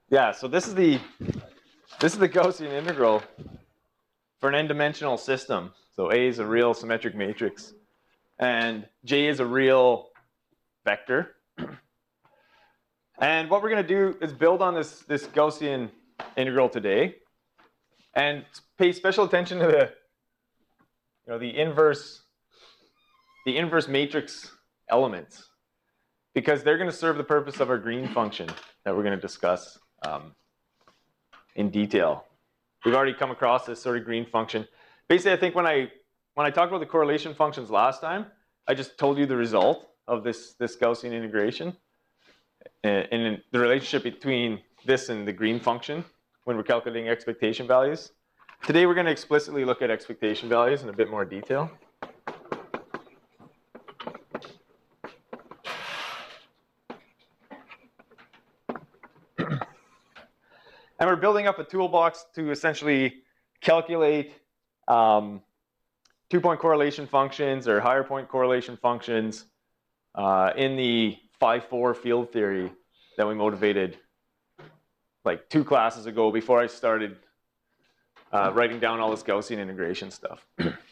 Yeah, so this is the Gaussian integral for an n-dimensional system. So A is a real symmetric matrix, and J is a real vector. And what we're going to do is build on this Gaussian integral today, and pay special attention to the inverse matrix elements, because they're going to serve the purpose of our green function that we're going to discuss in detail. We've already come across this sort of green function. Basically, I think when I talked about the correlation functions last time, I just told you the result of this Gaussian integration and the relationship between this and the green function when we're calculating expectation values. Today, we're going to explicitly look at expectation values in a bit more detail. And we're building up a toolbox to essentially calculate two-point correlation functions or higher point correlation functions in the phi-4 field theory that we motivated like 2 classes ago before I started writing down all this Gaussian integration stuff.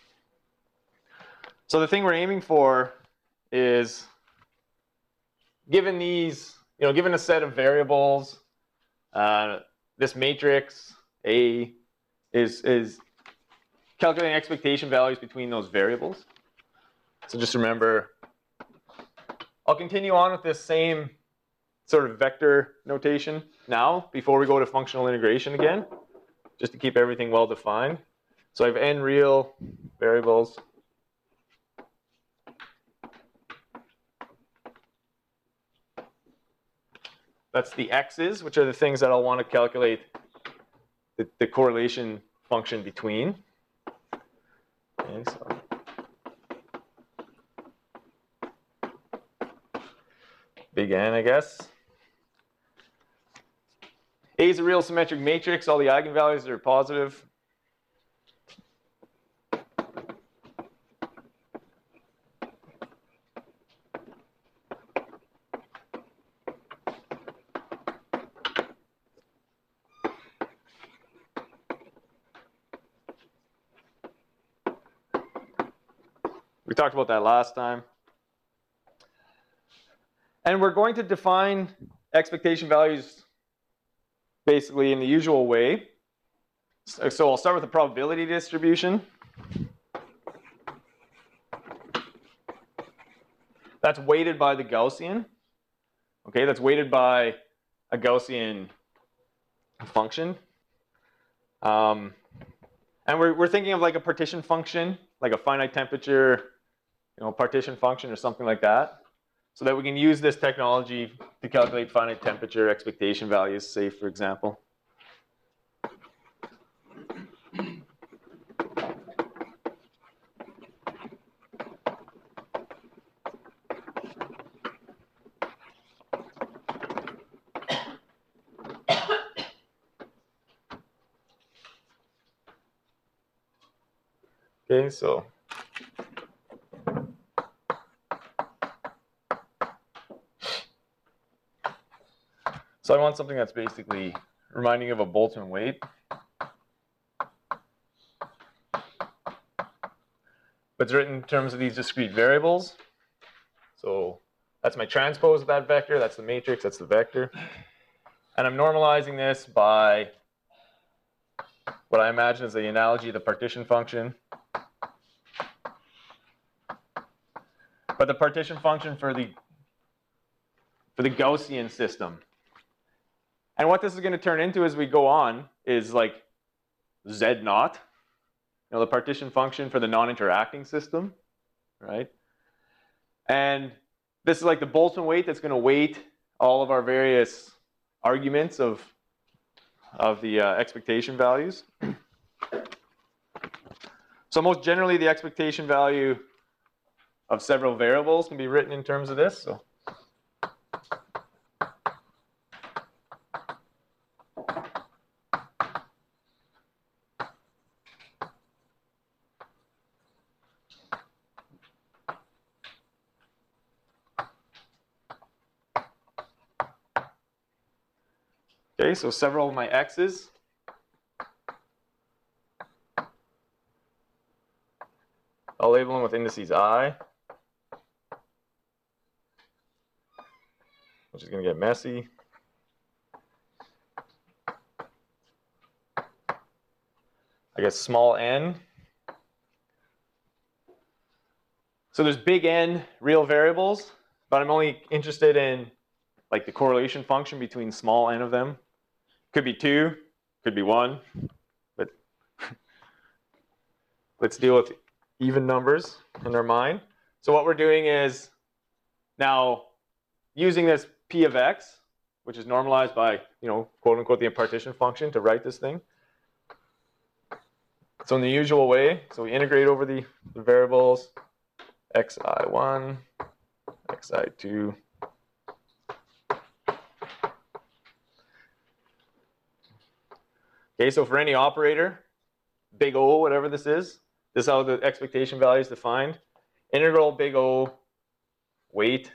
So the thing we're aiming for is, given a set of variables, this matrix A is calculating expectation values between those variables. So just remember, I'll continue on with this same sort of vector notation now before we go to functional integration again, just to keep everything well defined. So I have n real variables. That's the x's, which are the things that I'll want to calculate the correlation function between. Okay, so big N, I guess. A is a real symmetric matrix. All the eigenvalues are positive. We talked about that last time. And we're going to define expectation values basically in the usual way. So I'll start with the probability distribution. That's weighted by the Gaussian. Okay, that's weighted by a Gaussian function. And we're thinking of like a partition function, like a finite temperature, partition function or something like that, so that we can use this technology to calculate finite temperature expectation values, say, for example. Okay, so I want something that's basically reminding of a Boltzmann weight. But it's written in terms of these discrete variables. So that's my transpose of that vector. That's the matrix. That's the vector. And I'm normalizing this by what I imagine is the analogy of the partition function. But the partition function for the Gaussian system. And what this is going to turn into as we go on is like Z naught, the partition function for the non-interacting system, right? And this is like the Boltzmann weight that's going to weight all of our various arguments of the expectation values. So most generally, the expectation value of several variables can be written in terms of this. So Okay, so several of my x's. I'll label them with indices I, which is going to get messy. I guess small n. So there's big N real variables, but I'm only interested in like the correlation function between small n of them. Could be 2, could be 1, but let's deal with even numbers in our mind. So what we're doing is now using this p of x, which is normalized by, quote unquote, the partition function to write this thing. So in the usual way, so we integrate over the variables xi1, xi2. Okay, so for any operator, big O, whatever this is how the expectation value is defined. Integral big O weight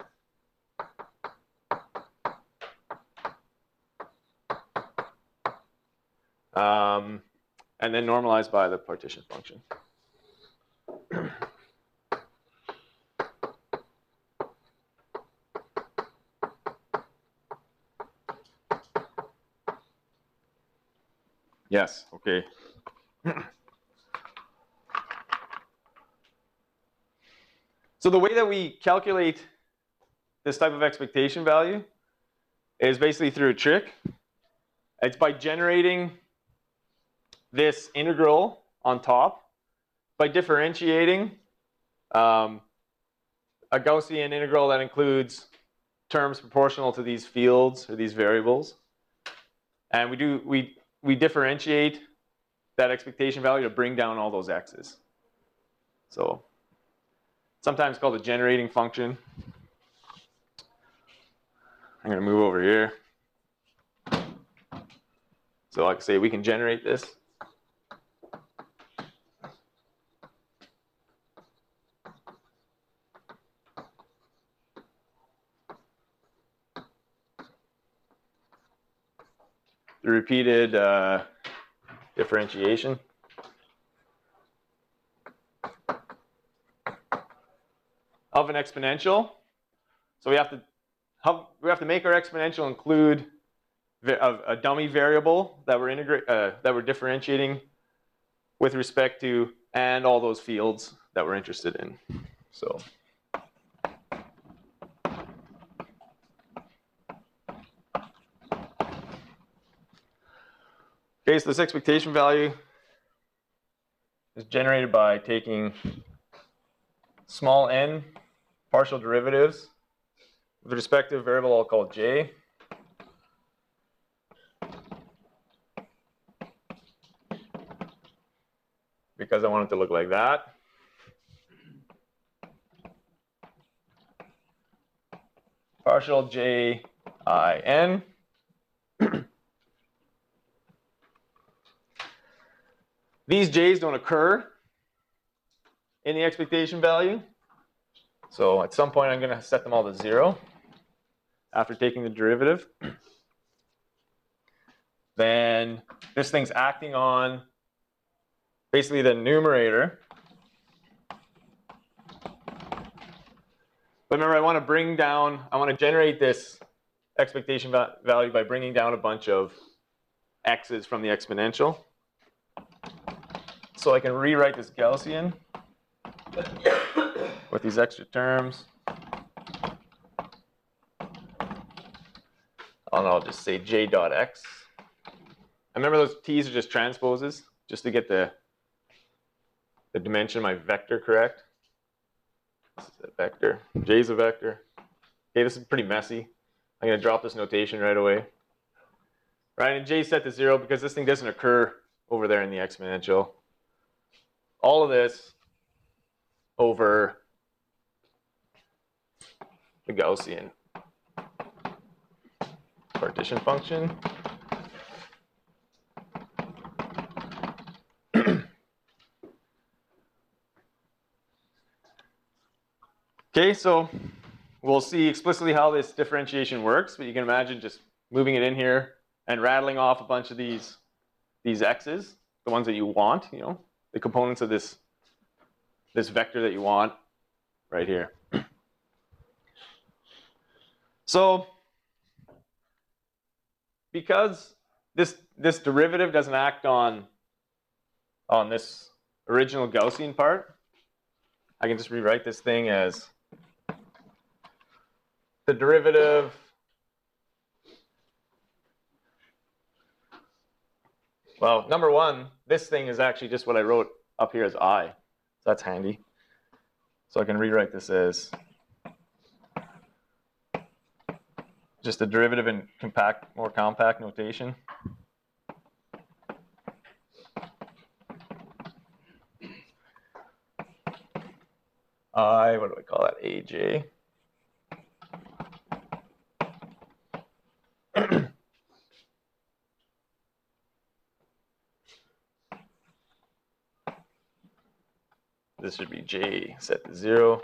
and then normalized by the partition function. Yes, okay. So the way that we calculate this type of expectation value is basically through a trick. It's by generating this integral on top by differentiating a Gaussian integral that includes terms proportional to these fields or these variables. And we differentiate that expectation value to bring down all those x's. So sometimes called a generating function. I'm going to move over here. So like I say, we can generate this. The repeated differentiation. Of an exponential. So we have to make our exponential include a dummy variable that we're differentiating with respect to, and all those fields that we're interested in. So okay, so this expectation value is generated by taking small n partial derivatives with respect to a variable I'll call j. Because I want it to look like that. Partial j I n. These j's don't occur in the expectation value. So at some point I'm going to set them all to 0 after taking the derivative. Then this thing's acting on basically the numerator. But remember, I want to generate this expectation value by bringing down a bunch of x's from the exponential. So I can rewrite this Gaussian with these extra terms. And I'll just say j dot x. And remember, those t's are just transposes, just to get the dimension of my vector correct. This is a vector. J is a vector. Okay, this is pretty messy. I'm going to drop this notation right away. Right, and j is set to 0 because this thing doesn't occur over there in the exponential. All of this over the Gaussian partition function. Okay, so we'll see explicitly how this differentiation works, but you can imagine just moving it in here and rattling off a bunch of these x's, the ones that you want, you know, the components of this vector that you want right here. So because this derivative doesn't act on this original Gaussian part, I can just rewrite this thing as the derivative well, number one, this thing is actually just what I wrote up here as I. So that's handy. So I can rewrite this as just a derivative in more compact notation. What do I call that? AJ. This should be J set to 0.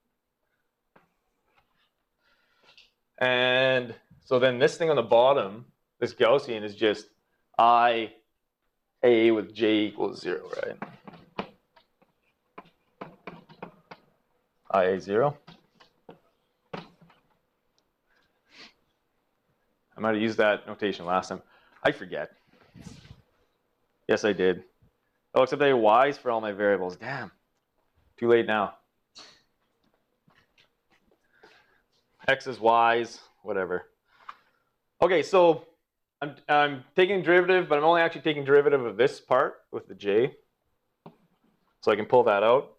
And so then this thing on the bottom, this Gaussian, is just I A with J equals 0, right? IA 0. I might have used that notation last time. I forget. Yes, I did. Oh, except I have y's for all my variables. Damn. Too late now. X's, y's, whatever. Okay, so I'm taking derivative, but I'm only actually taking derivative of this part with the j. So I can pull that out.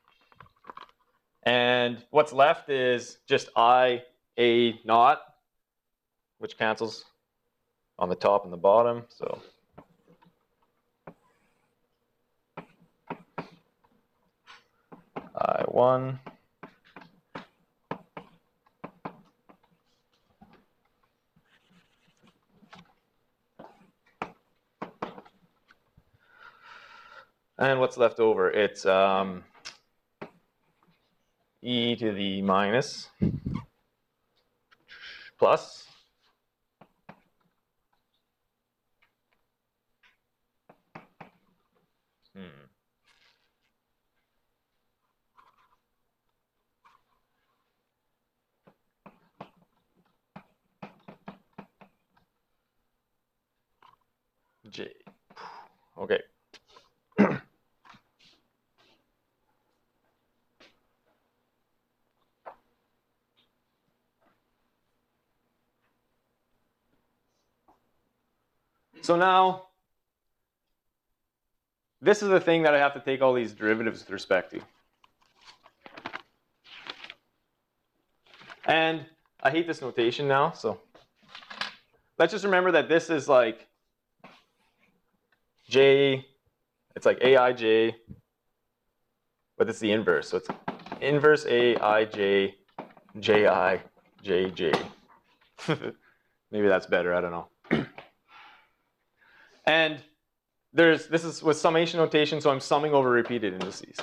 And what's left is just I, A naught, which cancels on the top and the bottom. So I1 and what's left over? It's e to the minus plus j. Okay. So now, this is the thing that I have to take all these derivatives with respect to. And I hate this notation now, so let's just remember that this is like j, it's like aij, but it's the inverse. So it's inverse aij, ji, jj. Maybe that's better, I don't know. And this is with summation notation, so I'm summing over repeated indices.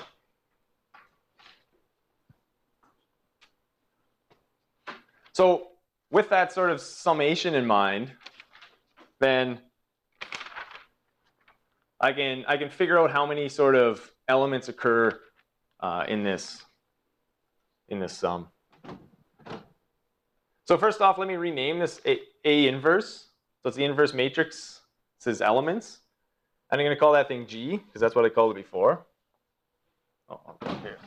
So with that sort of summation in mind, then I can figure out how many sort of elements occur in this sum. So first off, let me rename this A inverse. So it's the inverse matrix. It says elements. And I'm going to call that thing G, because that's what I called it before. Oh, I'll put it here.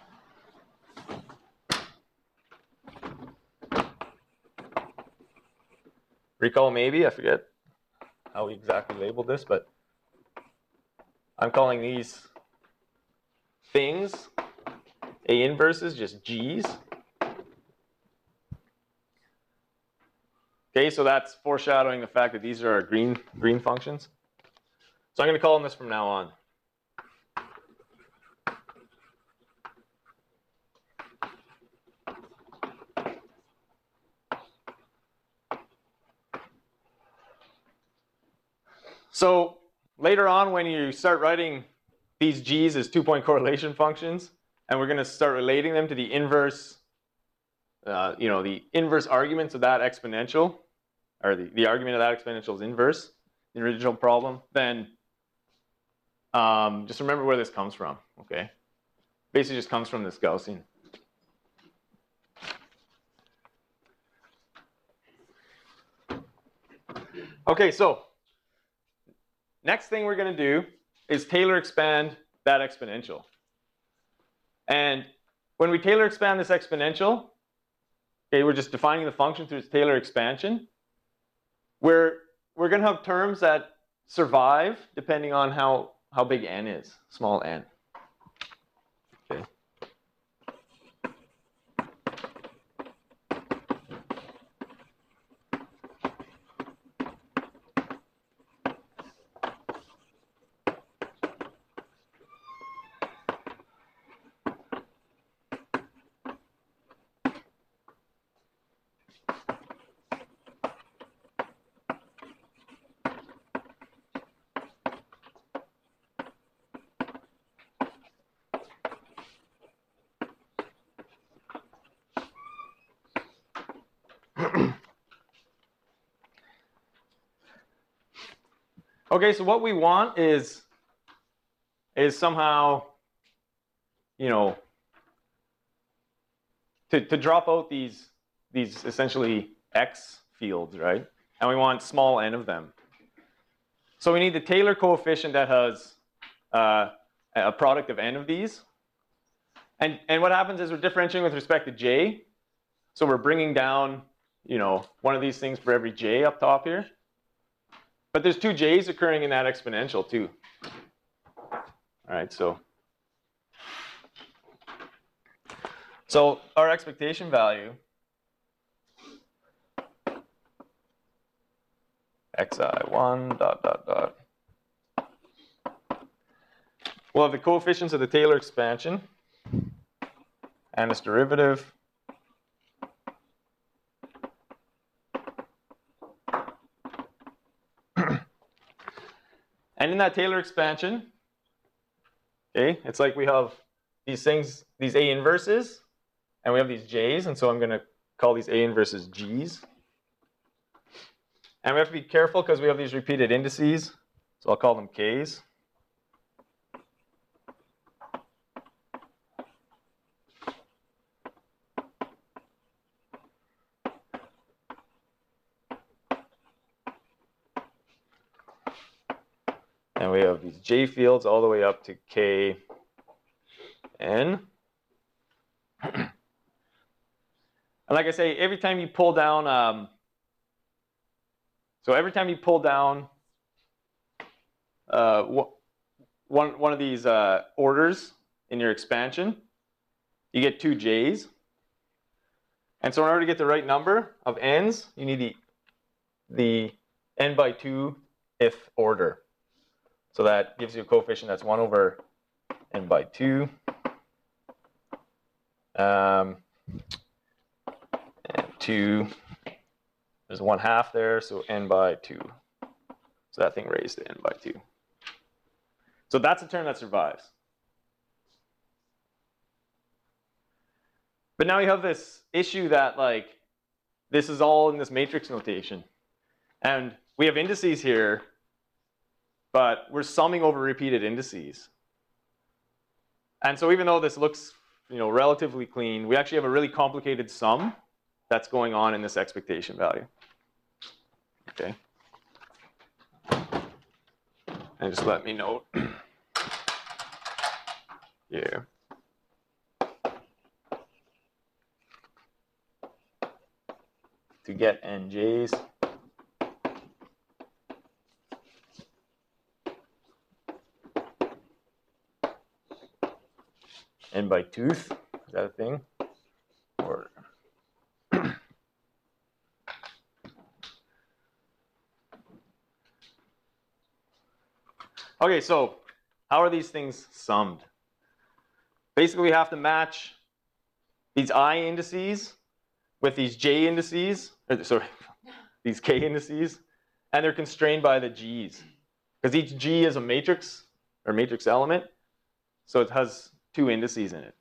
Recall maybe, I forget how we exactly labeled this, but I'm calling these things, A inverses, just G's. Okay, so that's foreshadowing the fact that these are our green functions. So I'm going to call them this from now on. So later on, when you start writing these G's as two-point correlation functions, and we're going to start relating them to the inverse, the inverse arguments of that exponential, or the argument of that exponential is inverse, the original problem, then just remember where this comes from, okay? Basically just comes from this Gaussian. Okay, so next thing we're going to do is Taylor expand that exponential. And when we Taylor expand this exponential, okay, we're just defining the function through its Taylor expansion. We're going to have terms that survive depending on how big n is, small n. Okay. Okay, so what we want is somehow, you know, to drop out these essentially x fields, right? And we want small n of them. So we need the Taylor coefficient that has a product of n of these. And what happens is we're differentiating with respect to j. So we're bringing down, you know, one of these things for every j up top here. But there's two j's occurring in that exponential too. All right, so our expectation value, xi1 ... we'll have the coefficients of the Taylor expansion and its derivative. And in that Taylor expansion, okay, it's like we have these things, these A inverses, and we have these J's, and so I'm going to call these A inverses G's. And we have to be careful because we have these repeated indices, so I'll call them K's. And we have these J fields all the way up to K N. And like I say, every time you pull down, so every time you pull down one of these orders in your expansion, you get two J's. And so in order to get the right number of n's, you need the n by 2th order. So that gives you a coefficient that's 1 over n by 2. And 2, there's 1/2 there, so n by 2. So that thing raised to n by 2. So that's a term that survives. But now you have this issue that, like, this is all in this matrix notation. And we have indices here, but we're summing over repeated indices. And so even though this looks, you know, relatively clean, we actually have a really complicated sum that's going on in this expectation value. Okay. And just let me note here. To get NJs, n by 2th, is that a thing? Or okay, so how are these things summed? Basically, we have to match these I indices with these J indices, or sorry, these K indices, and they're constrained by the G's. Because each G is a matrix, or matrix element, so it has two indices in it.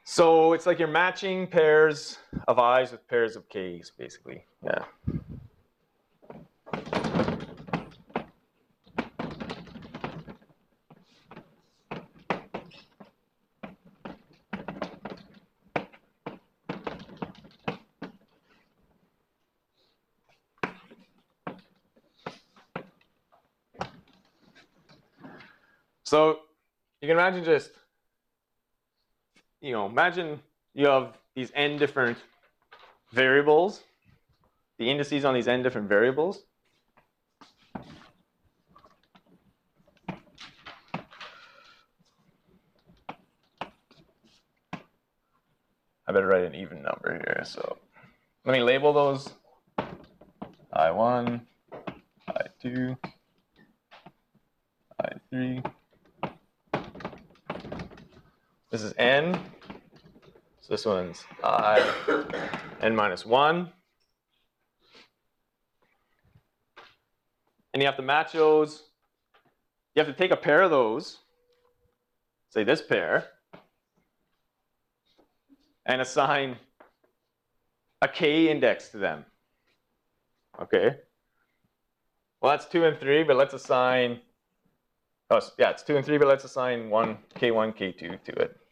So it's like you're matching pairs of i's with pairs of k's, basically. Yeah. So you can imagine just, imagine you have these n different variables, the indices on these n different variables. I better write an even number here. So let me label those I1, I2, I3. This is n. So this one's n minus 1. And you have to match those. You have to take a pair of those, say this pair, and assign a k index to them. Okay. Well, that's 2 and 3, but let's assign, oh, yeah, it's 2 and 3, but let's assign k1, k2 to it.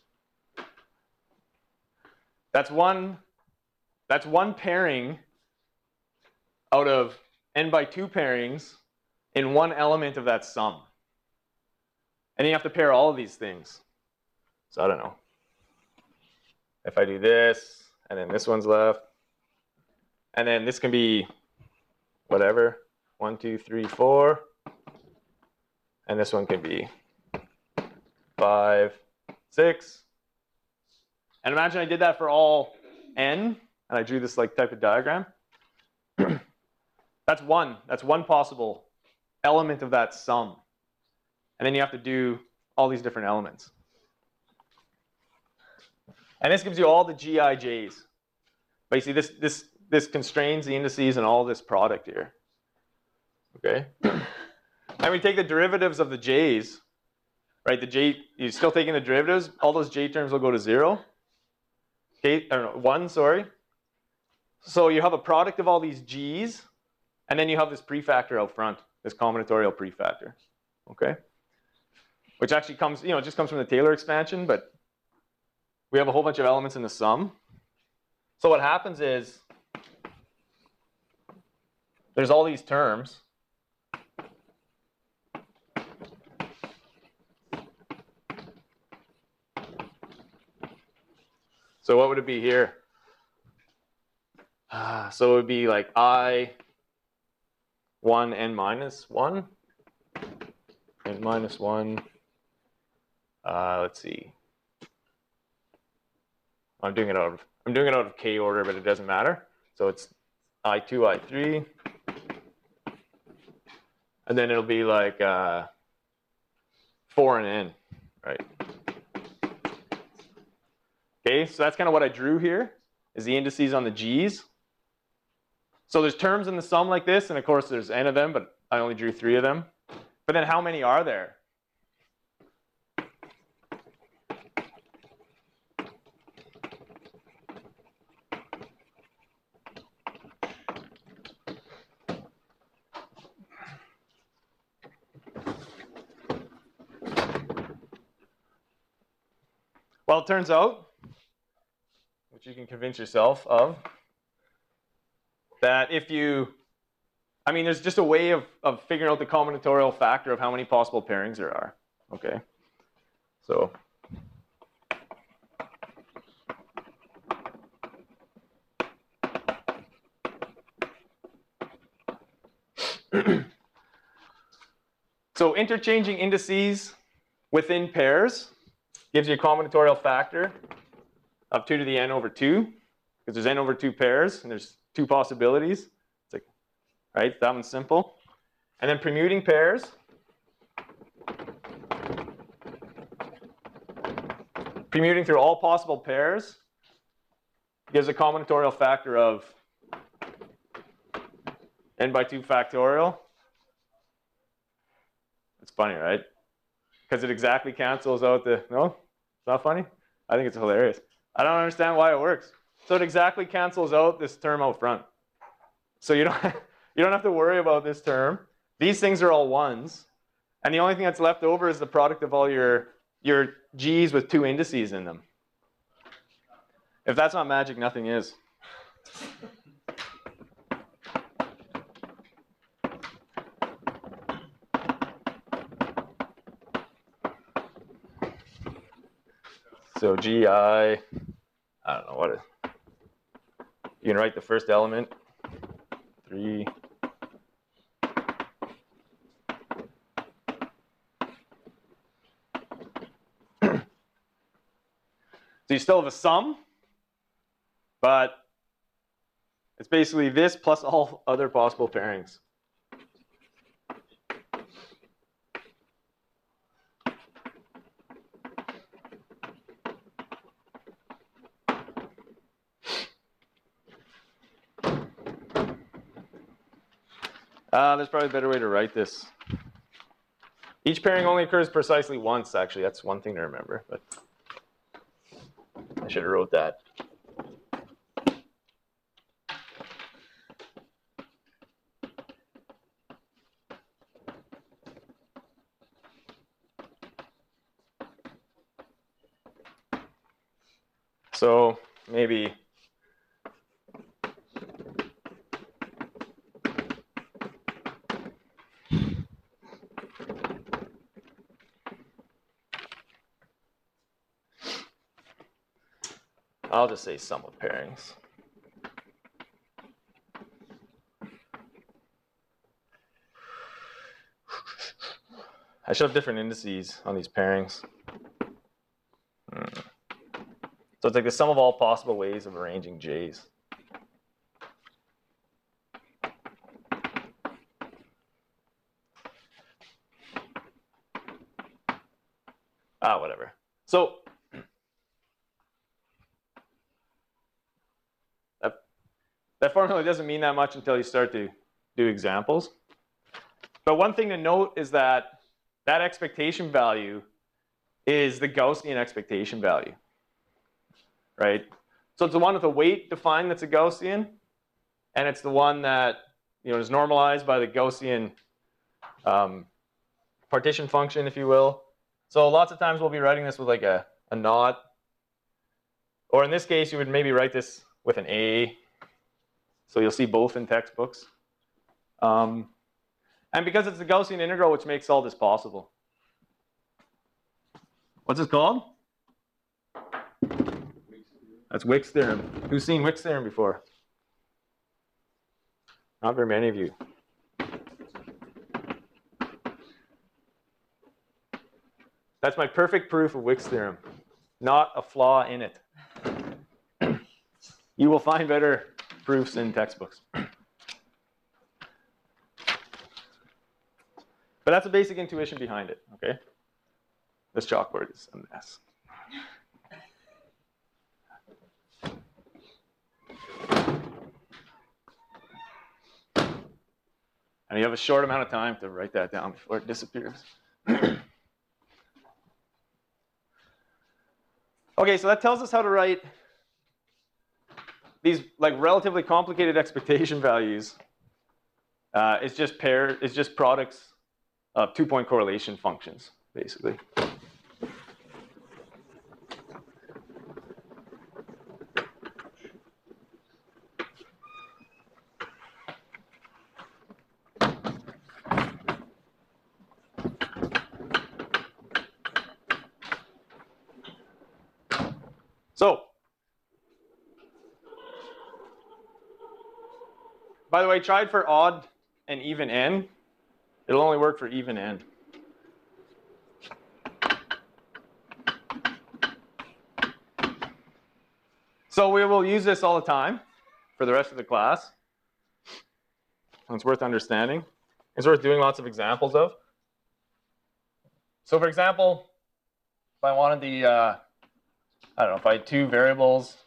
That's one pairing out of n by 2 pairings in one element of that sum. And you have to pair all of these things. So I don't know. If I do this, and then this one's left, and then this can be whatever, 1, 2, 3, 4. And this one can be 5, 6. And imagine I did that for all n, and I drew this like type of diagram. That's one possible element of that sum. And then you have to do all these different elements. And this gives you all the GIJs. But you see, this constrains the indices and all this product here. Okay? And we take the derivatives of the j's, right? The j, you're still taking the derivatives. All those j terms will go to 0. Okay, or no, 1, sorry. So you have a product of all these g's, and then you have this prefactor out front, this combinatorial prefactor. Okay? Which actually comes, it just comes from the Taylor expansion, but we have a whole bunch of elements in the sum. So what happens is there's all these terms. So what would it be here? So it would be like I1 n minus 1. N minus 1. Let's see. I'm doing it out of k order, but it doesn't matter. So it's I2, I3. And then it'll be like 4 and n, right? Okay, so that's kind of what I drew here, is the indices on the g's. So there's terms in the sum like this, and of course there's n of them, but I only drew 3 of them. But then how many are there? Well, it turns out, which you can convince yourself of, that if you, there's just a way of figuring out the combinatorial factor of how many possible pairings there are. Okay, so so interchanging indices within pairs gives you a combinatorial factor of 2 to the n over 2, because there's n over 2 pairs, and there's 2 possibilities. It's like, right, that one's simple. And then permuting pairs. Permuting through all possible pairs gives a combinatorial factor of n by 2 factorial. It's funny, right? Because it exactly cancels out the, no? It's not funny? I think it's hilarious. I don't understand why it works. So it exactly cancels out this term out front. So you don't have to worry about this term. These things are all ones. And the only thing that's left over is the product of all your g's with two indices in them. If that's not magic, nothing is. So gi, I don't know what it is. You can write the first element, 3. So you still have a sum, but it's basically this plus all other possible pairings. There's probably a better way to write this. Each pairing only occurs precisely once, actually. That's one thing to remember, but I should have wrote that. So maybe I'll just say sum of pairings. I should have different indices on these pairings. So it's like the sum of all possible ways of arranging J's. Whatever. So that formula doesn't mean that much until you start to do examples. But one thing to note is that that expectation value is the Gaussian expectation value, right? So it's the one with a weight defined that's a Gaussian, and it's the one that is normalized by the Gaussian partition function, if you will. So lots of times we'll be writing this with like a naught, or in this case you would maybe write this with an A. So you'll see both in textbooks. And because it's the Gaussian integral, which makes all this possible. What's it called? That's Wick's theorem. Who's seen Wick's theorem before? Not very many of you. That's my perfect proof of Wick's theorem. Not a flaw in it. You will find better proofs in textbooks. But that's the basic intuition behind it, okay? This chalkboard is a mess. And you have a short amount of time to write that down before it disappears. Okay, so that tells us how to write these like relatively complicated expectation values. It's just products of two-point correlation functions, basically. So, by the way, tried for odd and even n. It'll only work for even n. So we will use this all the time for the rest of the class. It's worth understanding. It's worth doing lots of examples of. So for example, if I wanted the, I don't know, if I had two variables.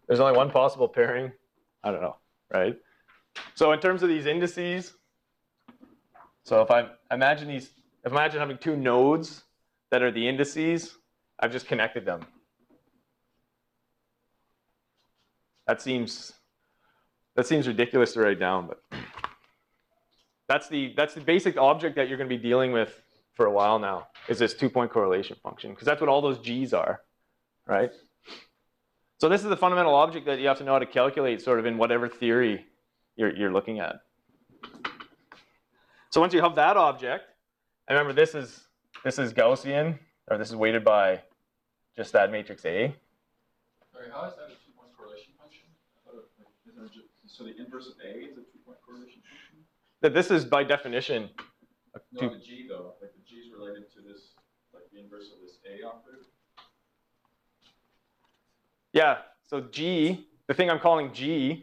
There's only one possible pairing. I don't know, right? So in terms of these indices, so if I imagine having two nodes that are the indices, I've just connected them. That seems ridiculous to write down, but that's the basic object that you're going to be dealing with for a while now, is this 2-point correlation function, because that's what all those G's are, right? So this is the fundamental object that you have to know how to calculate sort of in whatever theory you're looking at. So once you have that object, and remember this is Gaussian, or this is weighted by just that matrix A. Sorry, how is that a 2-point correlation function? So the inverse of A is a 2-point correlation function? That this is by definition. No, the G though, like the G is related to this, like the inverse of this A operator. Yeah. So G, the thing I'm calling G,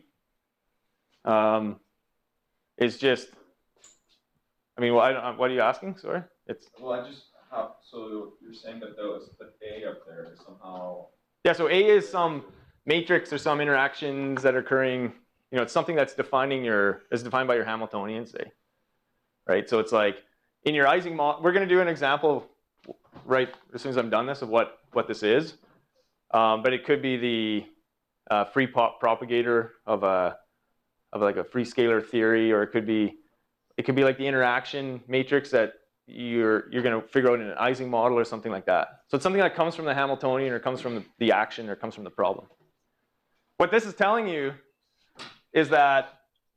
is just. I mean, well, what are you asking? Sorry, it's. Well, I just have. So you're saying that the A up there is somehow. Yeah. So A is some matrix or some interactions that are occurring. You know, it's something that's defined by your Hamiltonian, say. Right. So it's like in your Ising model. We're going to do an example right as soon as I'm done this of what this is. But it could be the free propagator of like a free scalar theory, or it could be like the interaction matrix that you're going to figure out in an Ising model or something like that. So it's something that comes from the Hamiltonian, or comes from the action, or comes from the problem. What this is telling you is that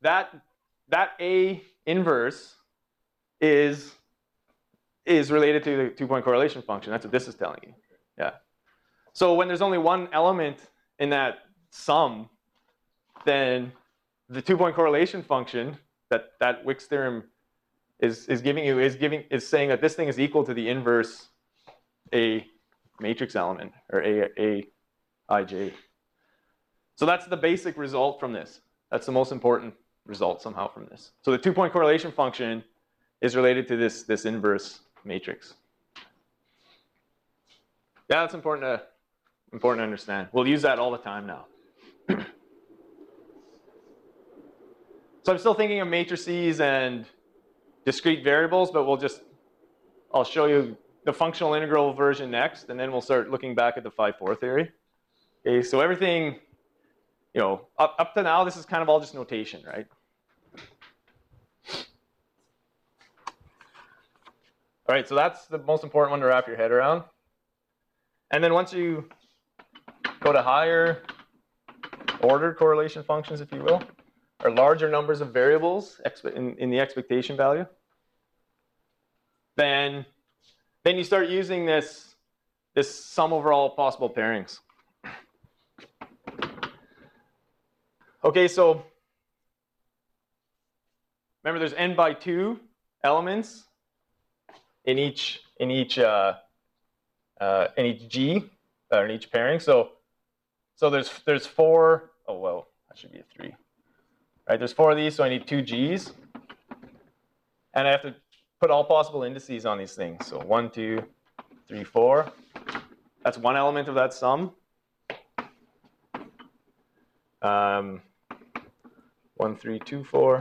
A inverse is related to the 2-point correlation function. That's what this is telling you. Yeah. So when there's only one element in that sum, then the 2-point correlation function that Wick's theorem is saying that this thing is equal to the inverse A matrix element, or A ij. So that's the basic result from this. That's the most important result somehow from this. So the 2-point correlation function is related to this inverse matrix. Yeah, that's important to understand. We'll use that all the time now. So I'm still thinking of matrices and discrete variables, but I'll show you the functional integral version next, and then we'll start looking back at the 5-4 theory. Okay, so everything, you know, up to now, this is kind of all just notation, right? All right, so that's the most important one to wrap your head around. And then once you go to higher ordered correlation functions, if you will, or larger numbers of variables in the expectation value, then you start using this sum over all possible pairings. Okay, so remember there's n by 2 elements in each G, or in each pairing. So there's 4. Oh well, that should be a 3. Right, there's 4 of these, so I need 2 G's, and I have to put all possible indices on these things. So 1, 2, 3, 4. That's one element of that sum. 1, 3, 2, 4.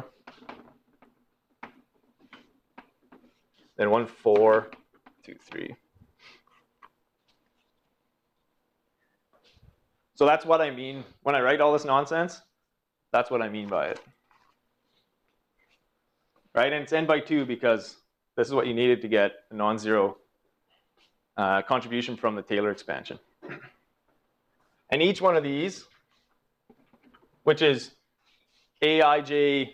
Then 1, 4, 2, 3. So that's what I mean when I write all this nonsense. That's what I mean by it. Right, and it's n by 2 because this is what you needed to get a non-zero contribution from the Taylor expansion. And each one of these, which is Aij,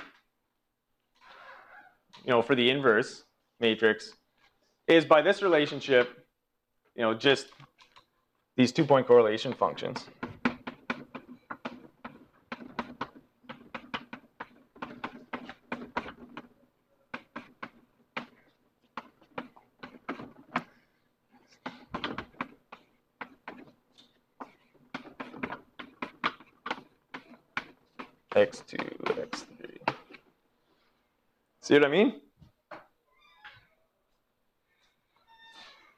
for the inverse matrix, is by this relationship, just these 2-point correlation functions. X2, X3. See what I mean?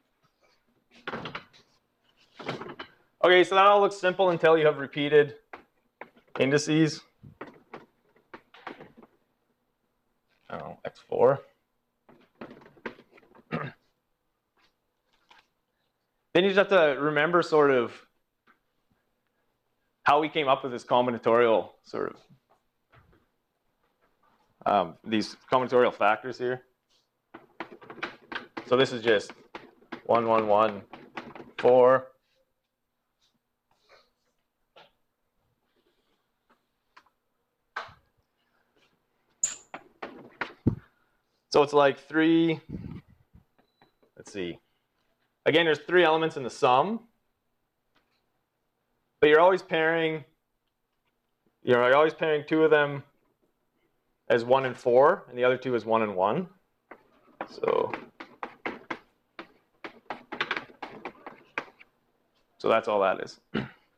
Okay, so that all looks simple until you have repeated indices. I don't know, x4. Then you just have to remember sort of how we came up with this combinatorial sort of, these combinatorial factors here. So this is just 1, 1, 1, 4. So it's like 3, let's see. Again, there's 3 elements in the sum. But you're always pairing 2 of them as 1 and 4, and the other 2 as 1 and 1. So that's all that is.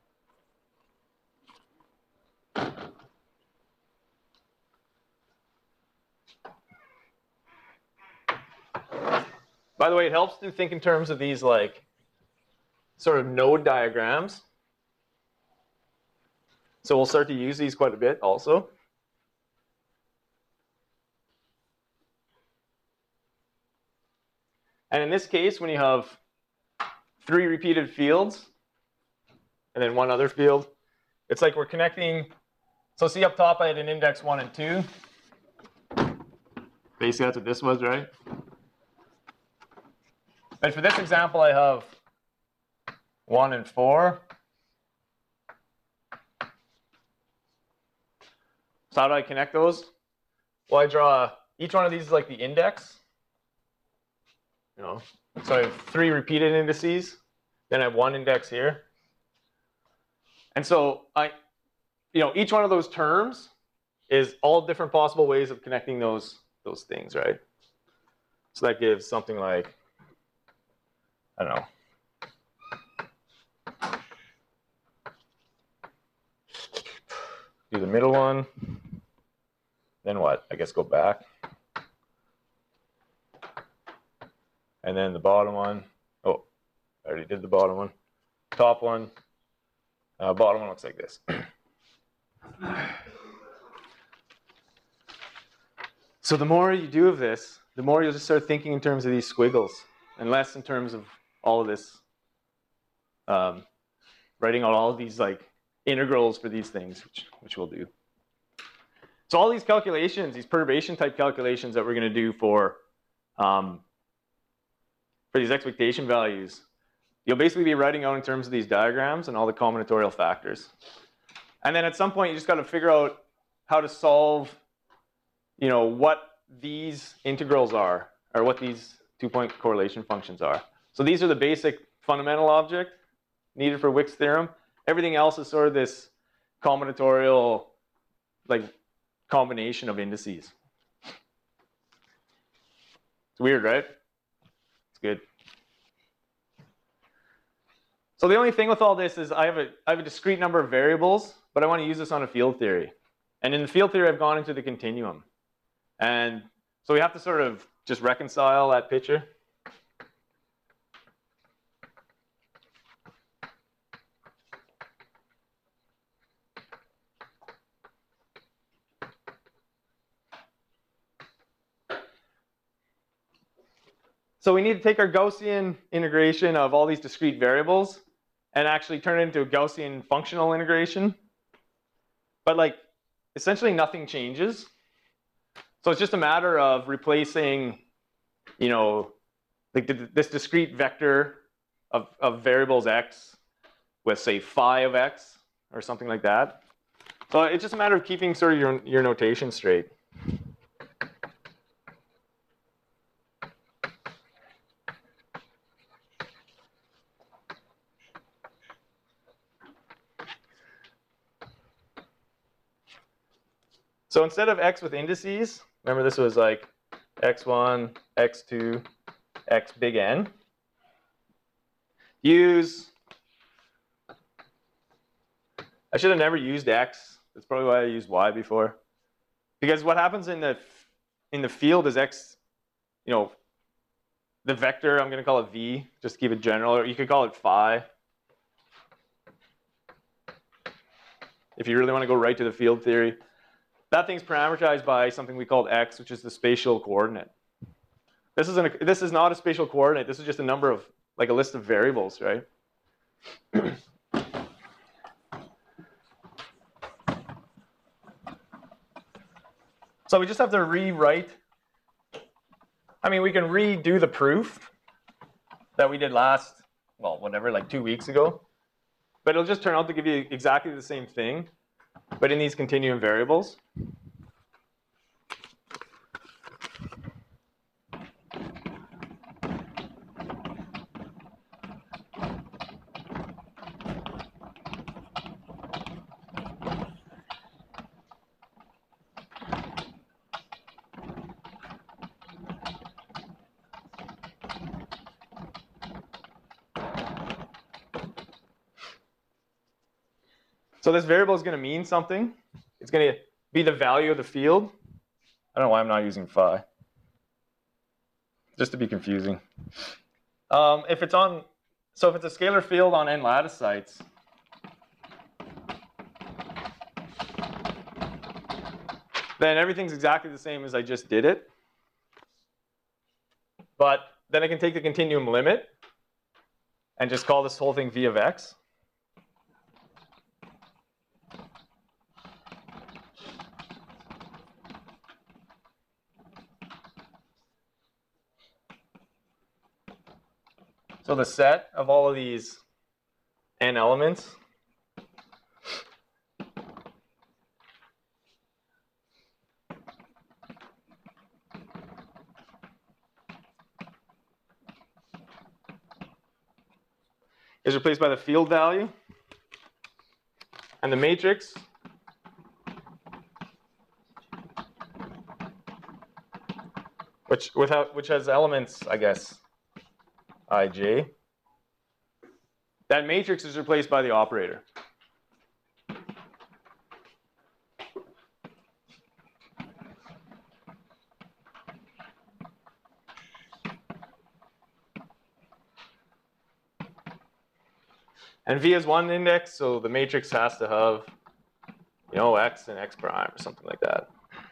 By the way, it helps to think in terms of these like sort of node diagrams. So we'll start to use these quite a bit also. And in this case, when you have 3 repeated fields and then 1 other field, it's like we're connecting. So see up top I had an index 1 and 2. Basically that's what this was, right? And for this example I have 1 and 4. So how do I connect those? Well, I draw each one of these is like the index. So I have 3 repeated indices. Then I have 1 index here. And so each one of those terms is all different possible ways of connecting those things, right? So that gives something like, I don't know. Do the middle one. Then what? I guess go back. And then the bottom one. Oh, I already did the bottom one. Top one. Bottom one looks like this. So the more you do of this, the more you'll just start thinking in terms of these squiggles and less in terms of all of this, writing out all of these like integrals for these things, which we'll do. So all these calculations, these perturbation type calculations that we're going to do for these expectation values, you'll basically be writing out in terms of these diagrams and all the combinatorial factors. And then at some point, you just got to figure out how to solve, what these integrals are, or what these 2-point correlation functions are. So these are the basic fundamental object needed for Wick's theorem. Everything else is sort of this combinatorial, like, combination of indices. It's weird, right? It's good. So the only thing with all this is I have a discrete number of variables, but I want to use this on a field theory. And in the field theory, I've gone into the continuum. And so we have to sort of just reconcile that picture. So we need to take our Gaussian integration of all these discrete variables and actually turn it into a Gaussian functional integration. But like, essentially nothing changes. So it's just a matter of replacing, this discrete vector of variables x with, say, phi of x or something like that. So it's just a matter of keeping sort of your notation straight. So instead of x with indices, remember this was like x1, x2, x big N. I should have never used x. That's probably why I used y before. Because what happens in the field is x, the vector, I'm going to call it v, just to keep it general, or you could call it phi. if you really want to go right to the field theory. That thing's parameterized by something we call x, which is the spatial coordinate. This is not a spatial coordinate. This is just a number of, like a list of variables, right? So we just have to rewrite. I mean, we can redo the proof that we did last, well, whatever, like 2 weeks ago. But it'll just turn out to give you exactly the same thing, but in these continuum variables. So this variable is going to mean something. It's going to be the value of the field. I don't know why I'm not using phi. Just to be confusing. If it's a scalar field on n lattice sites, then everything's exactly the same as I just did it. But then I can take the continuum limit and just call this whole thing v of x. So the set of all of these n elements is replaced by the field value and the matrix which has elements, I guess, ij. That matrix is replaced by the operator. And V is one index, so the matrix has to have, x and x prime or something like that.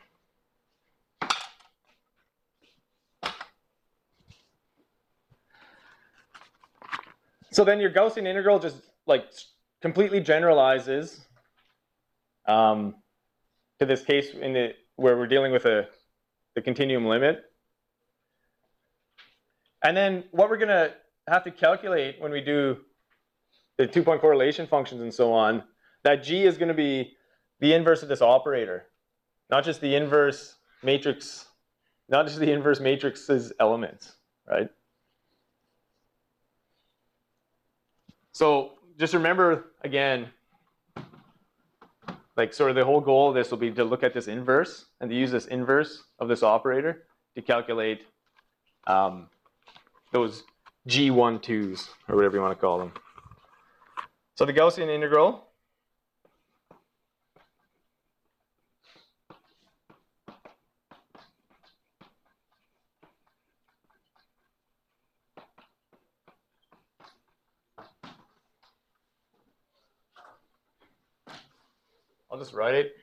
So then your Gaussian integral just like completely generalizes to this case where we're dealing with the continuum limit. And then what we're going to have to calculate when we do the 2-point correlation functions and so on, that G is going to be the inverse of this operator, not just the inverse matrix, not just the inverse matrix's elements, right? So just remember, again, like sort of the whole goal of this will be to look at this inverse and to use this inverse of this operator to calculate those G12s, or whatever you want to call them. So the Gaussian integral I'll just write it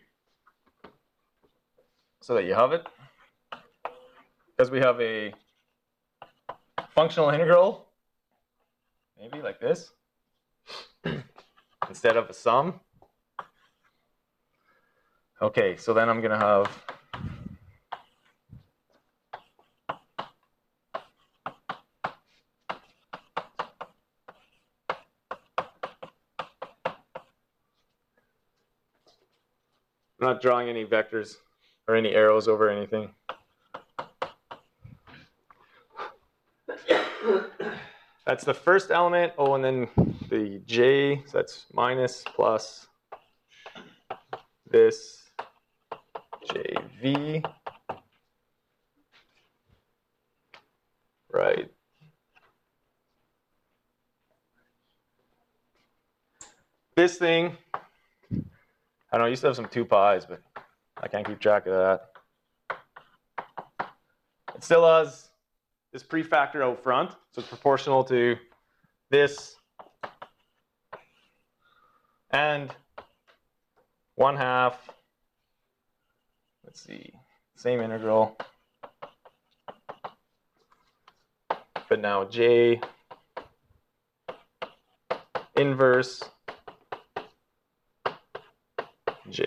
so that you have it. Because we have a functional integral, maybe like this, instead of a sum. Okay, so then I'm going to have I'm not drawing any vectors or any arrows over anything. That's the first element. Oh, and then the j, so that's minus plus this jv. Right. This thing, I don't know, I used to have some 2 pi's, but I can't keep track of that. It still has this prefactor out front, so it's proportional to this. And 1/2, let's see, same integral, but now j inverse j.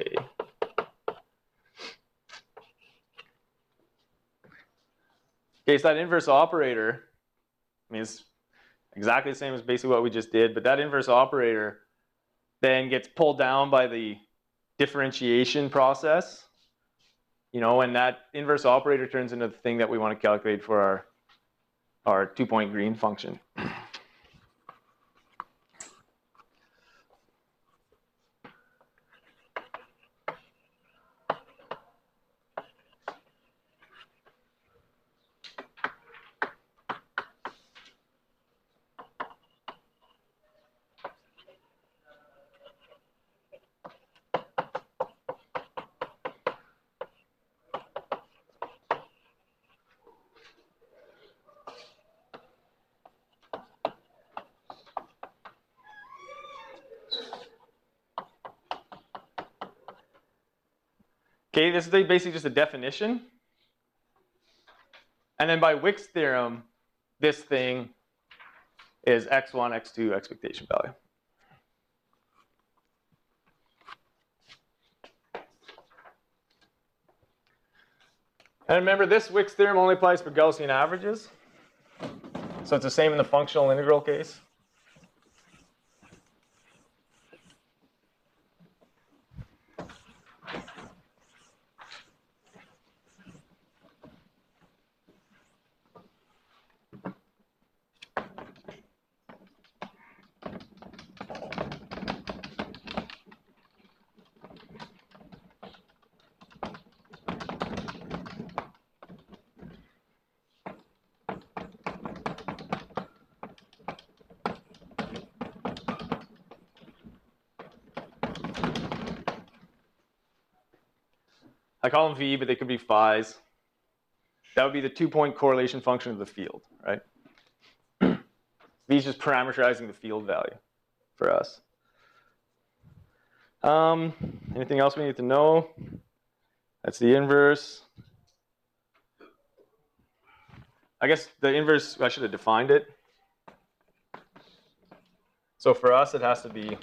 Okay, so that inverse operator, I mean, it's exactly the same as basically what we just did, but that inverse operator then gets pulled down by the differentiation process, you know, and that inverse operator turns into the thing that we want to calculate for our 2-point green function. Okay, this is basically just a definition. And then by Wick's theorem, this thing is x1, x2 expectation value. And remember, this Wick's theorem only applies for Gaussian averages. So it's the same in the functional integral case. I call them V, but they could be phi's. That would be the 2-point correlation function of the field, right? V is just parameterizing the field value for us. Anything else we need to know? That's the inverse. I guess the inverse, I should have defined it. So for us, it has to be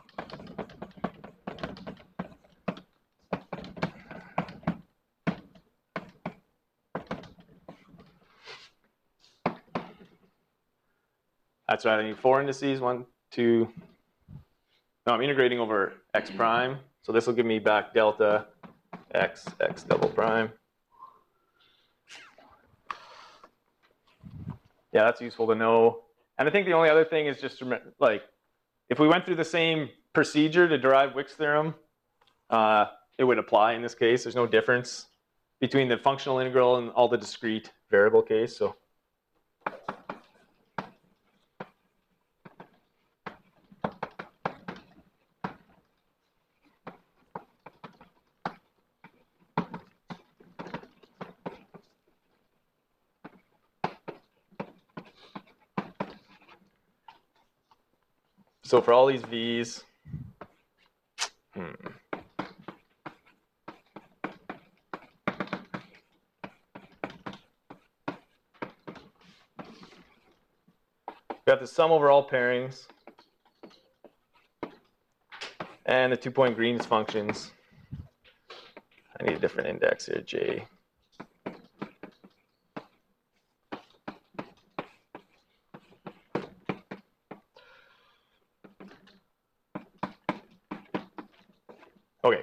that's right, I need 4 indices, 1, 2. No, I'm integrating over x prime. So this will give me back delta x, x double prime. Yeah, that's useful to know. And I think the only other thing is just like, if we went through the same procedure to derive Wick's theorem, it would apply in this case. There's no difference between the functional integral and all the discrete variable case. So. So for all these V's, we got the sum over all pairings and the 2-point Green's functions. I need a different index here, J. Okay.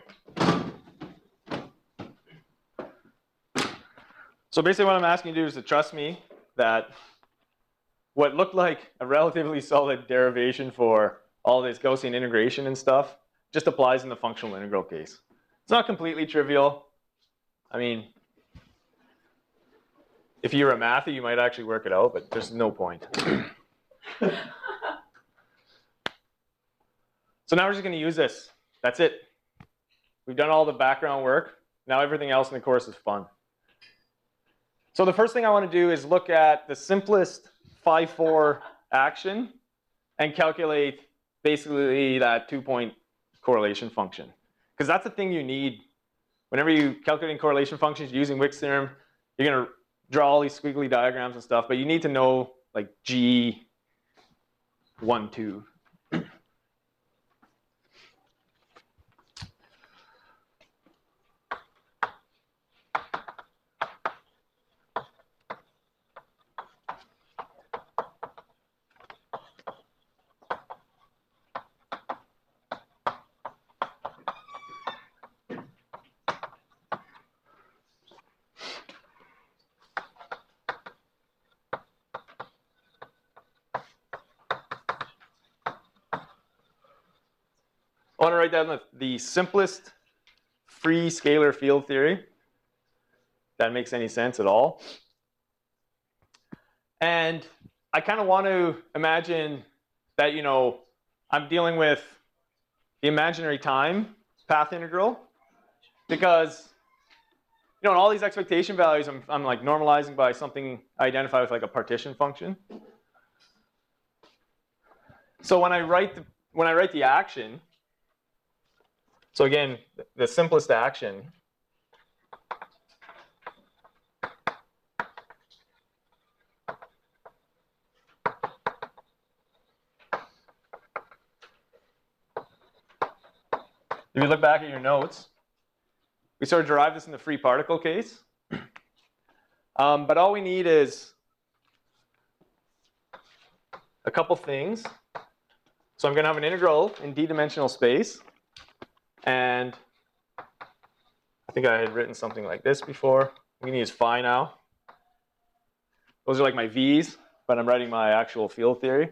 So basically what I'm asking you to do is to trust me that what looked like a relatively solid derivation for all this Gaussian integration and stuff just applies in the functional integral case. It's not completely trivial. I mean, if you're a mathy, you might actually work it out, but there's no point. So now we're just going to use this. That's it. We've done all the background work. Now everything else in the course is fun. So the first thing I want to do is look at the simplest phi4 action and calculate basically that 2-point correlation function. because that's the thing you need whenever you calculating correlation functions using Wick's theorem. You're going to draw all these squiggly diagrams and stuff, but you need to know like G1, 2. I want to write down the simplest free scalar field theory. If that makes any sense at all. And I kind of want to imagine that, you know, I'm dealing with the imaginary time path integral, because, you know, in all these expectation values, I'm like normalizing by something I identify with like a partition function. So when I write the action, so again, the simplest action if you look back at your notes, we sort of derived this in the free particle case. But all we need is a couple things. So I'm going to have an integral in d-dimensional space. And I think I had written something like this before. We can use phi now. Those are like my v's, but I'm writing my actual field theory.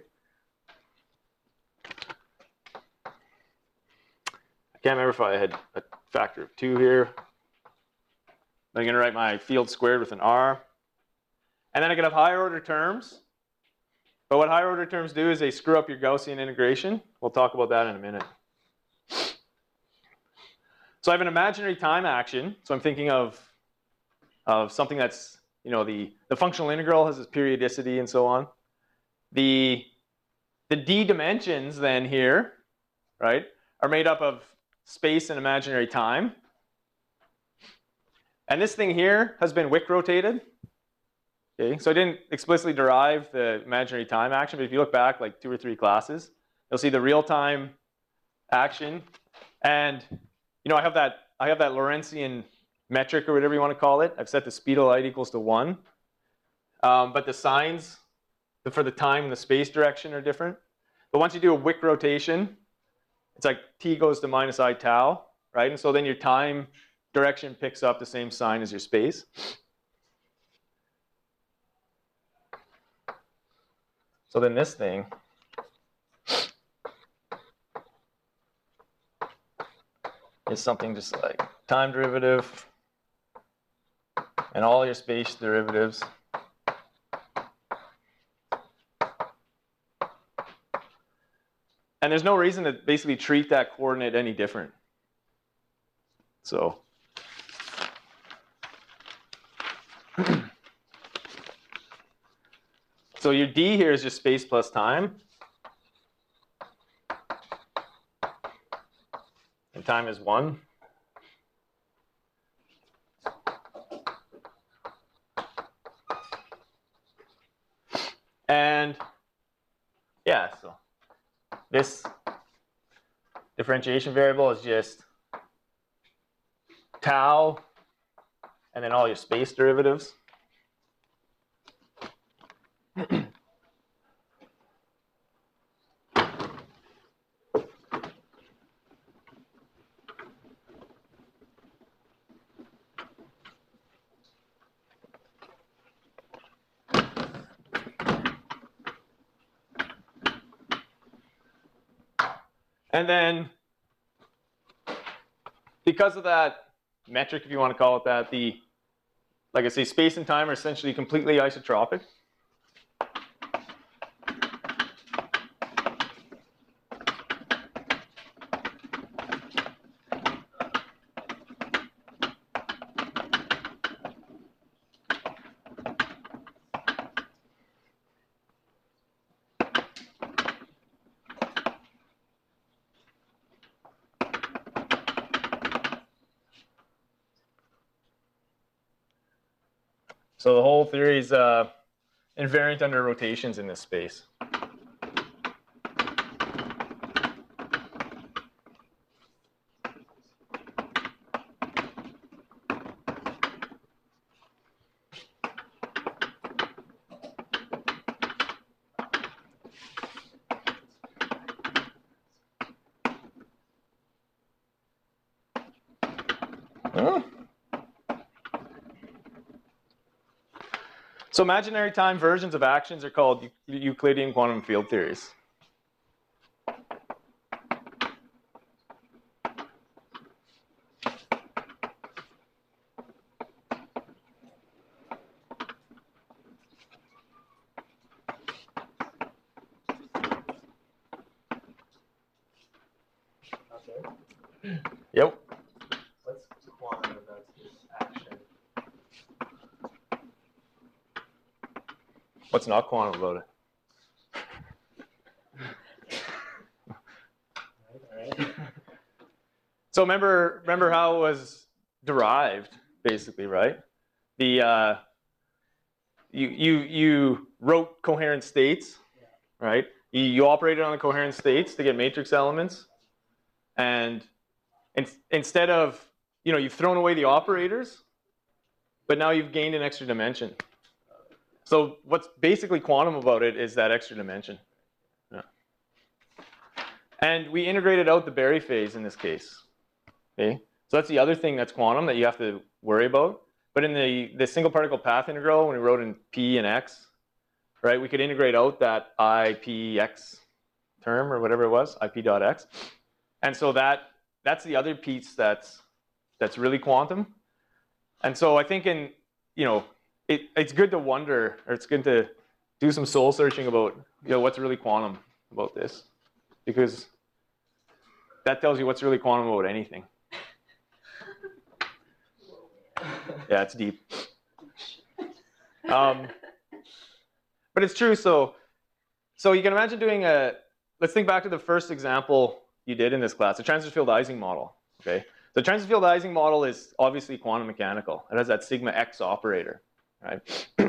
I can't remember if I had a factor of 2 here. I'm going to write my field squared with an r. And then I can have higher order terms. But what higher order terms do is they screw up your Gaussian integration. We'll talk about that in a minute. So I have an imaginary time action. So I'm thinking of something that's, you know, the functional integral has its periodicity and so on. The d dimensions then here, right, are made up of space and imaginary time. And this thing here has been Wick rotated. Okay, so I didn't explicitly derive the imaginary time action, but if you look back like 2 or 3 classes, you'll see the real time action. And you know, I have that Lorentzian metric or whatever you want to call it. I've set the speed of light equals to 1. But the signs for the time and the space direction are different. But once you do a Wick rotation, it's like t goes to minus I tau, right? And so then your time direction picks up the same sign as your space. So then this thing is something just like time derivative and all your space derivatives. And there's no reason to basically treat that coordinate any different. So so your d here is just space plus time. And time is 1. And yeah, so this differentiation variable is just tau and then all your space derivatives. And then, because of that metric, if you want to call it that, like I say, space and time are essentially completely isotropic. So the whole theory is invariant under rotations in this space. So imaginary time versions of actions are called Euclidean quantum field theories. Okay. Yep. What's quantum about this action? What's not quantum about it? All right. So remember how it was derived, basically, right? The you wrote coherent states, right? You operated on the coherent states to get matrix elements, and instead of, you've thrown away the operators, but now you've gained an extra dimension. So what's basically quantum about it is that extra dimension. Yeah. And we integrated out the Berry phase in this case. Okay, so that's the other thing that's quantum that you have to worry about. But in the single particle path integral, when we wrote in P and X, right, we could integrate out that IPX term or whatever it was, IP.x. And so that's the other piece that's really quantum. And so I think it's good to wonder, or it's good to do some soul searching about what's really quantum about this, because that tells you what's really quantum about anything. Yeah, it's deep. But it's true. So you can imagine doing let's think back to the first example you did in this class, the transverse field Ising model. Okay, the transverse field Ising model is obviously quantum mechanical. It has that sigma X operator, right?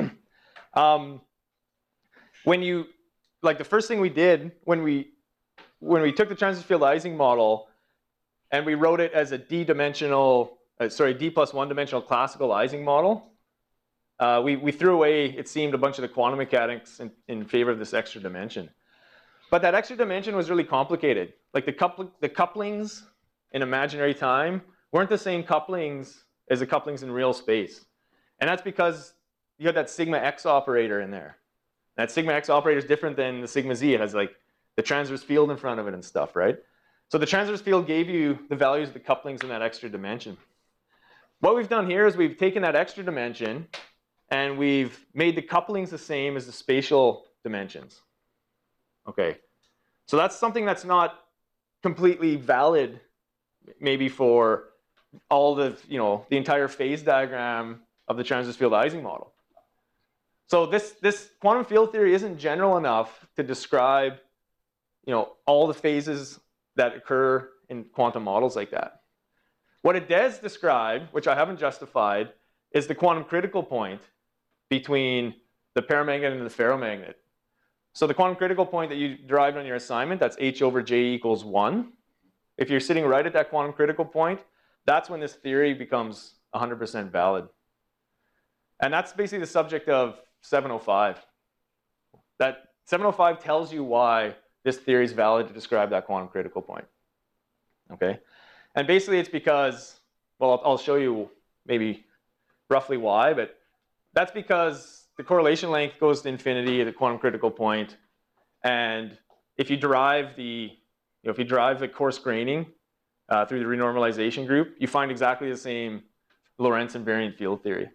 The first thing we did when we took the transverse field Ising model and we wrote it as a D-dimensional, D plus one dimensional classical Ising model, we threw away, it seemed, a bunch of the quantum mechanics in favor of this extra dimension. But that extra dimension was really complicated. Like the couplings in imaginary time weren't the same couplings as the couplings in real space. And that's because you had that sigma X operator in there. That sigma X operator is different than the sigma Z. It has like the transverse field in front of it and stuff, right? So the transverse field gave you the values of the couplings in that extra dimension. What we've done here is we've taken that extra dimension and we've made the couplings the same as the spatial dimensions. Okay, so that's something that's not completely valid maybe for all the entire phase diagram of the transverse field Ising model. So this quantum field theory isn't general enough to describe all the phases that occur in quantum models like that. What it does describe, which I haven't justified, is the quantum critical point between the paramagnet and the ferromagnet. So the quantum critical point that you derived on your assignment, that's h over j equals 1. If you're sitting right at that quantum critical point, that's when this theory becomes 100% valid. And that's basically the subject of 705. That 705 tells you why this theory is valid to describe that quantum critical point. Okay? And basically it's because, well, I'll show you maybe roughly why, but that's because the correlation length goes to infinity at the quantum critical point. And if you derive the coarse graining through the renormalization group, you find exactly the same Lorentz invariant field theory.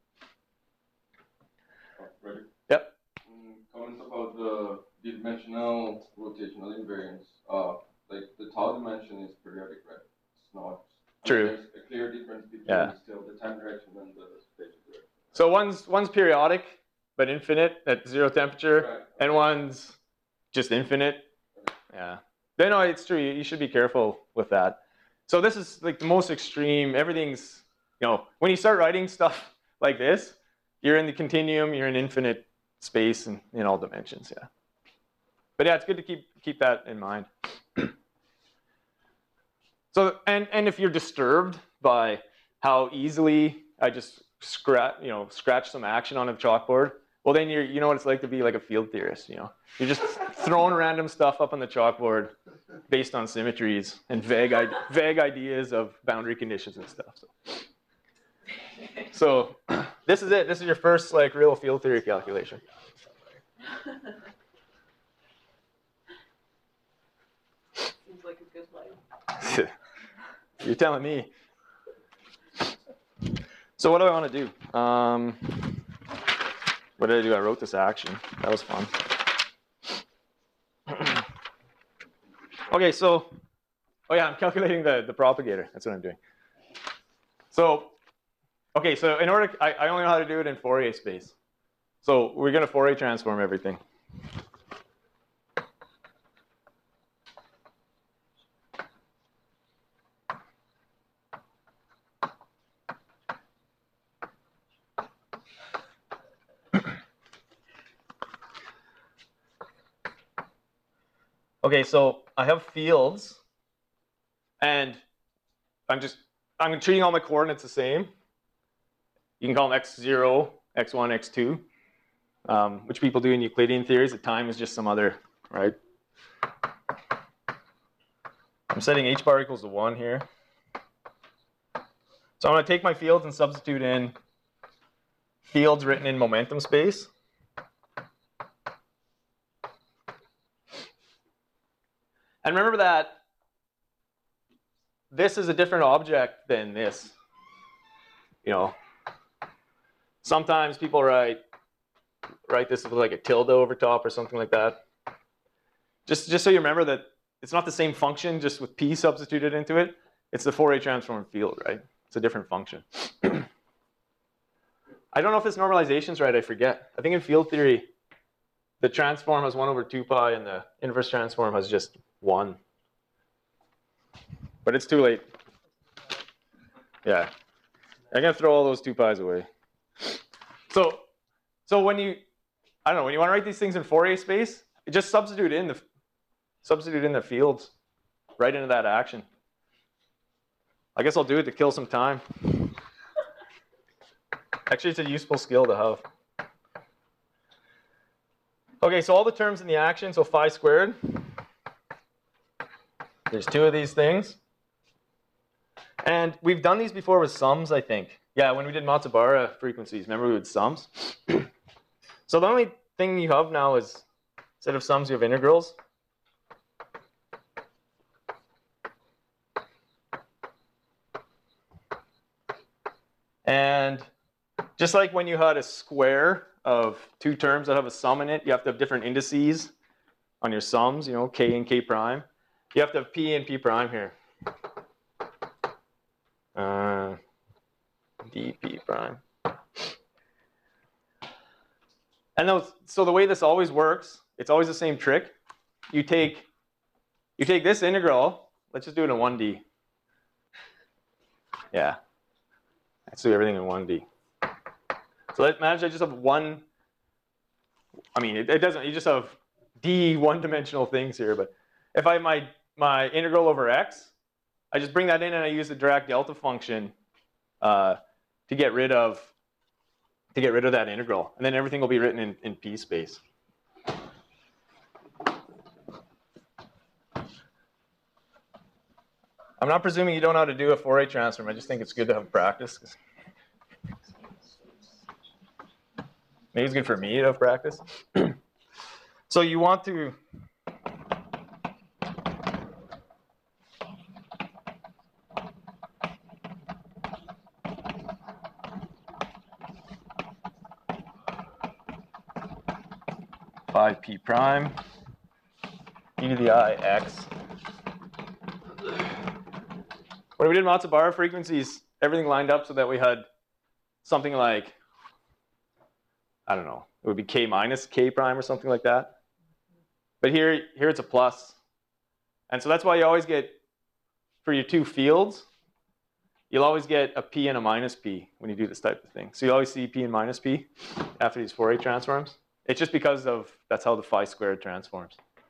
Right. Yep. Comments about the D-dimensional rotational invariance. Like the tau dimension is periodic, right? It's not. True. There's a clear difference between still the time direction and the spatial direction. So one's periodic but infinite at 0 temperature, right, and one's just infinite. Okay. Yeah. Then no, it's true. You should be careful with that. So this is like the most extreme. Everything's when you start writing stuff like this, you're in the continuum, you're in infinite space and in all dimensions, yeah. But yeah, it's good to keep that in mind. So, and if you're disturbed by how easily I just scratch some action on a chalkboard, well then you know what it's like to be like a field theorist, you know. You're just throwing random stuff up on the chalkboard based on symmetries and vague ideas of boundary conditions and stuff. So this is it. This is your first like real field theory calculation. Seems like a good life. You're telling me. So what do I want to do? What did I do? I wrote this action. That was fun. Okay, so, oh yeah, I'm calculating the propagator. That's what I'm doing. So, okay, so in order, I only know how to do it in Fourier space. So we're going to Fourier transform everything. Okay, so I have fields, and I'm treating all my coordinates the same. You can call them x0, x1, x2, which people do in Euclidean theories. The time is just some other, right? I'm setting h bar equals to 1 here. So I'm going to take my fields and substitute in fields written in momentum space. And remember that this is a different object than this. You know, sometimes people write this with like a tilde over top or something like that. Just so you remember that it's not the same function just with p substituted into it. It's the Fourier transform field, right? It's a different function. I don't know if this normalization's right, I forget. I think in field theory, the transform has 1 over 2 pi and the inverse transform has just 1. But it's too late. Yeah. I'm going to throw all those 2 pi's away. So when you want to write these things in Fourier space, just substitute in the fields right into that action. I guess I'll do it to kill some time. Actually, it's a useful skill to have. Okay, so all the terms in the action, so phi squared. There's 2 of these things. And we've done these before with sums, I think. Yeah, when we did Matsubara frequencies, remember we did sums? So the only thing you have now is, instead of sums, you have integrals. And just like when you had a square of 2 terms that have a sum in it, you have to have different indices on your sums, you know, k and k prime. You have to have p and p prime here. dp prime. And so the way this always works, it's always the same trick. You take this integral, let's just do it in 1D. Yeah. Let's do everything in 1D. So let's imagine I just have one, I mean, it doesn't, you just have d one-dimensional things here, but if I have my integral over x, I just bring that in and I use the Dirac delta function to get rid of that integral, and then everything will be written in p space. I'm not presuming you don't know how to do a Fourier transform. I just think it's good to have practice. Maybe it's good for me to have practice. So you want to phi p prime e to the I x. When we did Matsubara frequencies, everything lined up so that we had something like, I don't know, it would be k minus k prime or something like that. But here it's a plus. And so that's why you always get, for your 2 fields, you'll always get a p and a minus p when you do this type of thing. So you always see p and minus p after these Fourier transforms. It's just because of, that's how the phi squared transforms.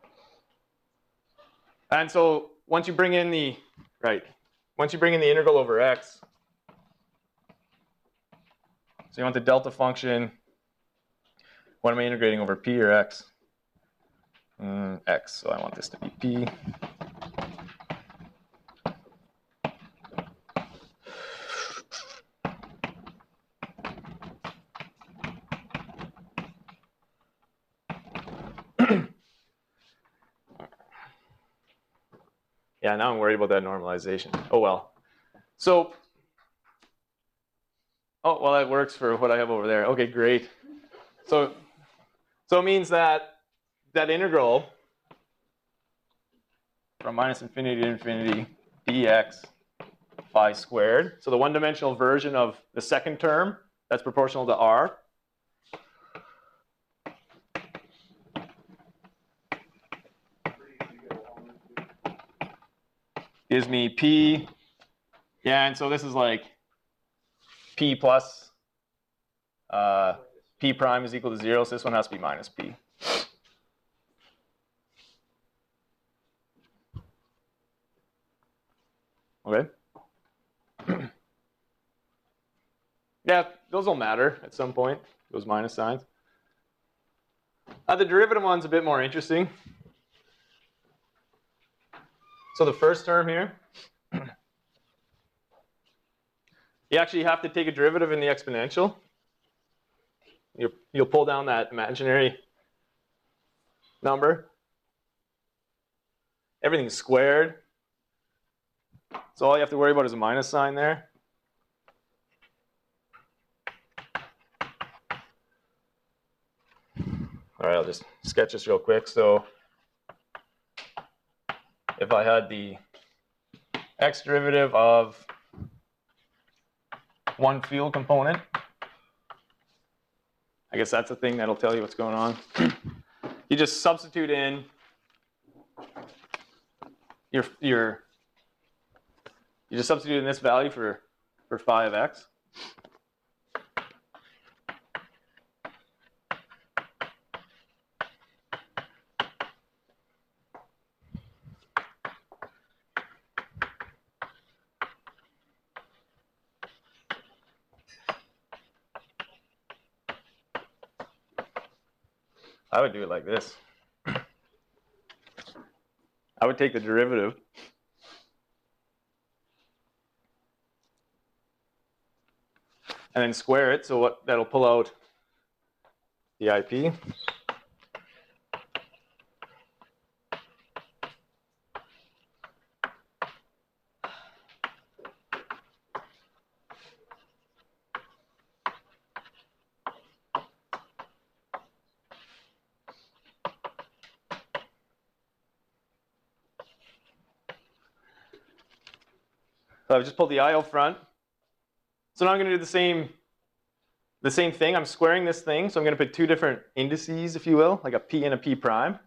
And so once you bring in the, once you bring in the integral over x, so you want the delta function, what am I integrating over, p or x? X, so I want this to be p. Yeah, now I'm worried about that normalization. Oh well. So, oh well, that works for what I have over there. Okay, great. So it means that that integral from minus infinity to infinity dx phi squared. So the one-dimensional version of the second term that's proportional to r. Gives me p, yeah, and so this is like p plus p prime is equal to 0, so this one has to be minus p. Okay. Yeah, those will matter at some point, those minus signs. The derivative one's a bit more interesting. So the first term here, you actually have to take a derivative in the exponential. You'll pull down that imaginary number. Everything's squared. So all you have to worry about is a minus sign there. All right, I'll just sketch this real quick. So if I had the x derivative of one field component, I guess that's the thing that'll tell you what's going on. You just substitute in you just substitute in this value for phi of x. I would do it like this. I would take the derivative and then square it, so what that'll pull out the IP. So I've just pulled the I out front. So now I'm going to do the same thing. I'm squaring this thing, so I'm going to put two different indices, if you will, like a p and a p prime.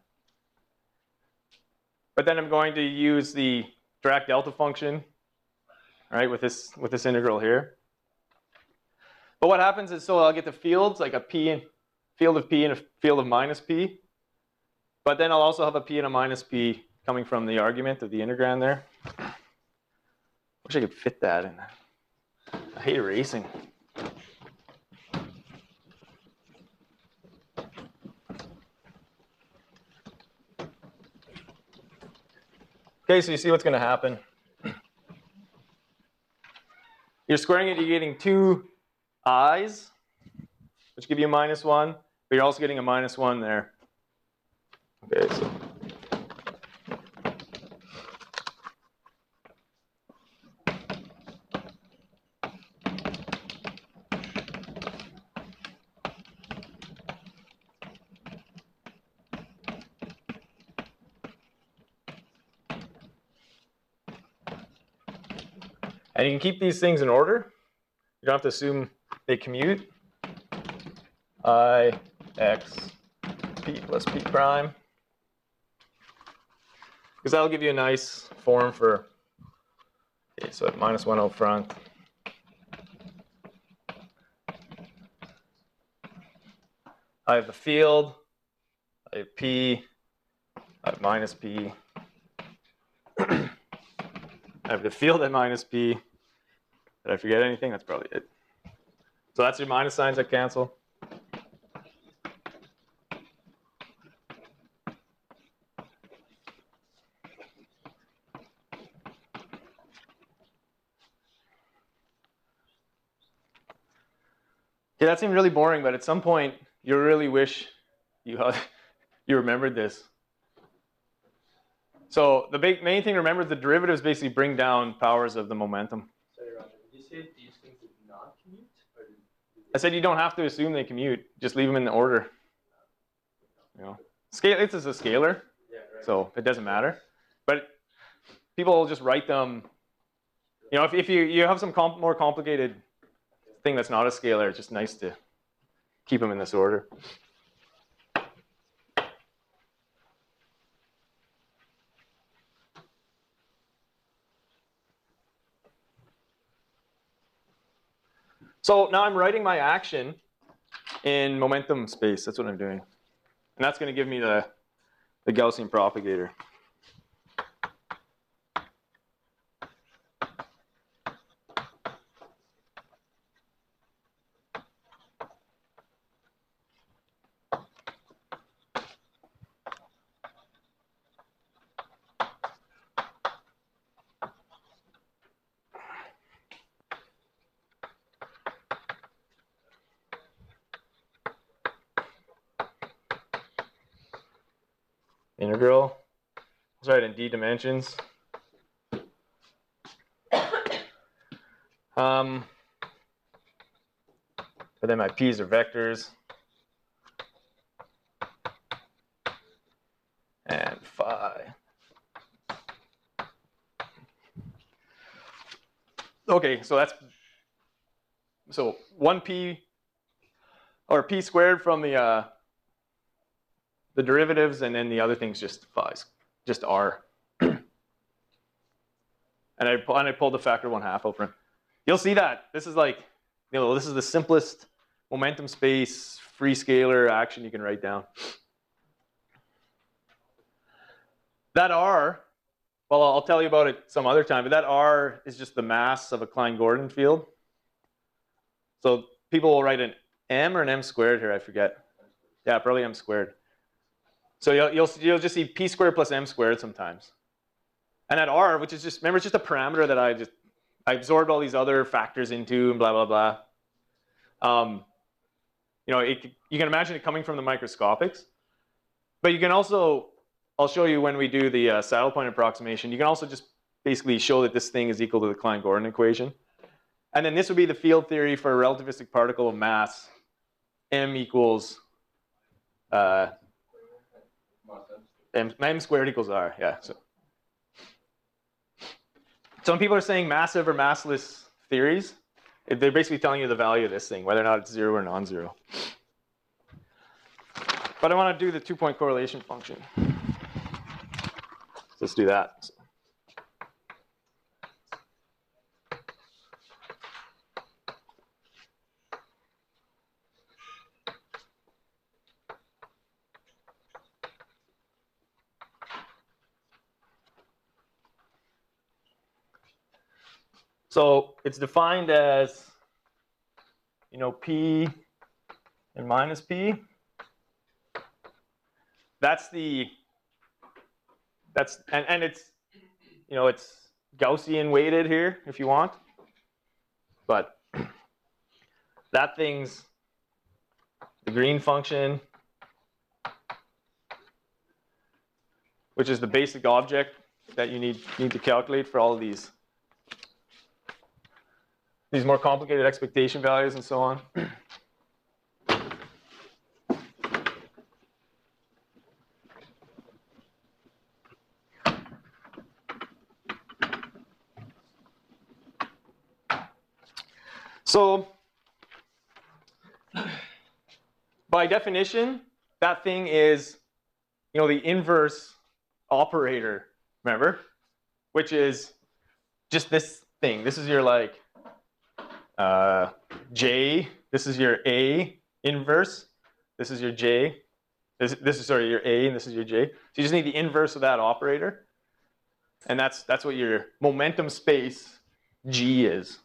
But then I'm going to use the Dirac delta function, right, with this integral here. But what happens is, so I'll get the fields, like a field of p and a field of minus p. But then I'll also have a p and a minus p coming from the argument of the integrand there. Wish I could fit that in. I hate erasing. Okay, so you see what's going to happen. You're squaring it, you're getting two i's, which give you a -1, but you're also getting a -1 there. Okay, so. And you can keep these things in order. You don't have to assume they commute. I, x, p plus p prime. Because that'll give you a nice form for, okay, so at -1 out front. I have the field, I have P, I have minus P. I have the field at minus P. Did I forget anything? That's probably it. So that's your minus signs that cancel. Yeah, that seemed really boring, but at some point you really wish you remembered this. So the main thing to remember is the derivatives basically bring down powers of the momentum. Sorry, Roger. Did you say these things did not commute? Or did I said you don't have to assume they commute. Just leave them in the order. You know, it's just a scalar, yeah, right. so it doesn't matter. But people will just write them. You know, if you have some more complicated thing that's not a scalar, it's just nice to keep them in this order. So now I'm writing my action in momentum space. That's what I'm doing. And that's going to give me the Gaussian propagator. Integral. Let's write in d dimensions. But then my p's are vectors. And phi. Okay, so that's 1p or p squared from the derivatives, and then the other thing's just phi, just r. And I pulled the factor 1/2 over him. You'll see that this is like, this is the simplest momentum space free scalar action you can write down. That r, well, I'll tell you about it some other time, but that r is just the mass of a Klein-Gordon field. So people will write an m or an m squared here, I forget. Yeah, probably m squared. So you'll just see p squared plus m squared sometimes. And that r, which is just, remember, it's just a parameter that I absorbed all these other factors into and blah, blah, blah. You can imagine it coming from the microscopics. But you can also, I'll show you when we do the saddle point approximation, you can also just basically show that this thing is equal to the Klein-Gordon equation. And then this would be the field theory for a relativistic particle of mass. M equals m squared equals r, yeah. So when people are saying massive or massless theories, they're basically telling you the value of this thing, whether or not it's zero or non-zero. But I want to do the 2-point correlation function. Let's do that. So it's defined as, P and minus P. And it's, it's Gaussian weighted here if you want. But that thing's the green function, which is the basic object that you need to calculate for all of these more complicated expectation values and so on. So by definition, that thing is, the inverse operator, remember? Which is just this thing. This is your J, this is your A inverse. This is your J. This is sorry, your A, and this is your J. So you just need the inverse of that operator. And that's what your momentum space G is.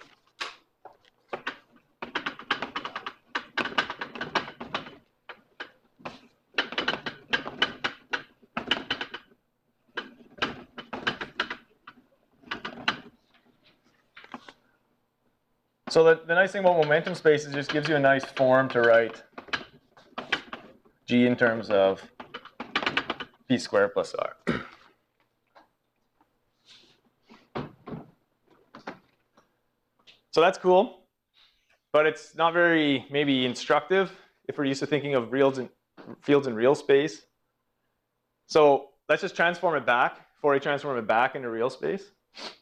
So the nice thing about momentum space is it just gives you a nice form to write G in terms of P squared plus R. So that's cool, but it's not very maybe instructive if we're used to thinking of fields in real space. So let's just transform it back, Fourier transform it back into real space.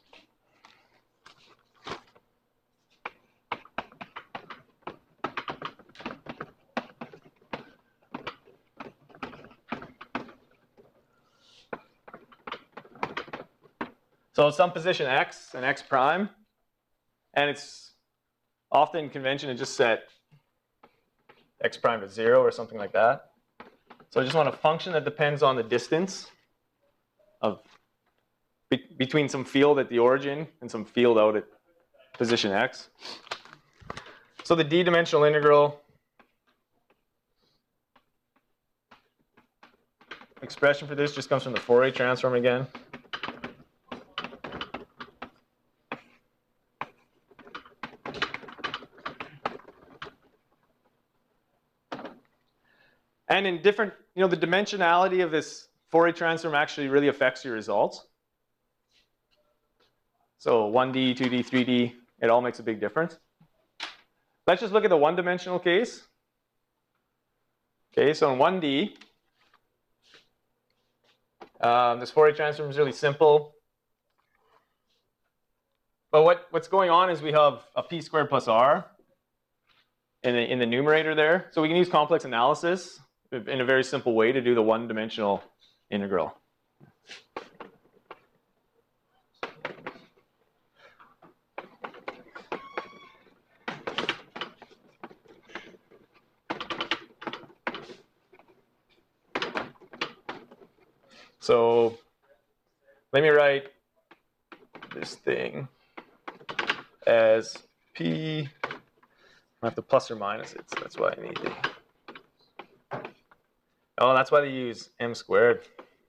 So some position x and x prime, and it's often convention to just set x prime to 0 or something like that. So I just want a function that depends on the distance of between some field at the origin and some field out at position x. So the d-dimensional integral expression for this just comes from the Fourier transform again. And in different, the dimensionality of this Fourier transform actually really affects your results. So 1D, 2D, 3D, it all makes a big difference. Let's just look at the one-dimensional case. Okay, so in 1D, this Fourier transform is really simple. But what's going on is we have a P squared plus R in the numerator there. So we can use complex analysis in a very simple way to do the one-dimensional integral. So let me write this thing as P. I have to plus or minus it, so that's why I need it. Oh, that's why they use m squared.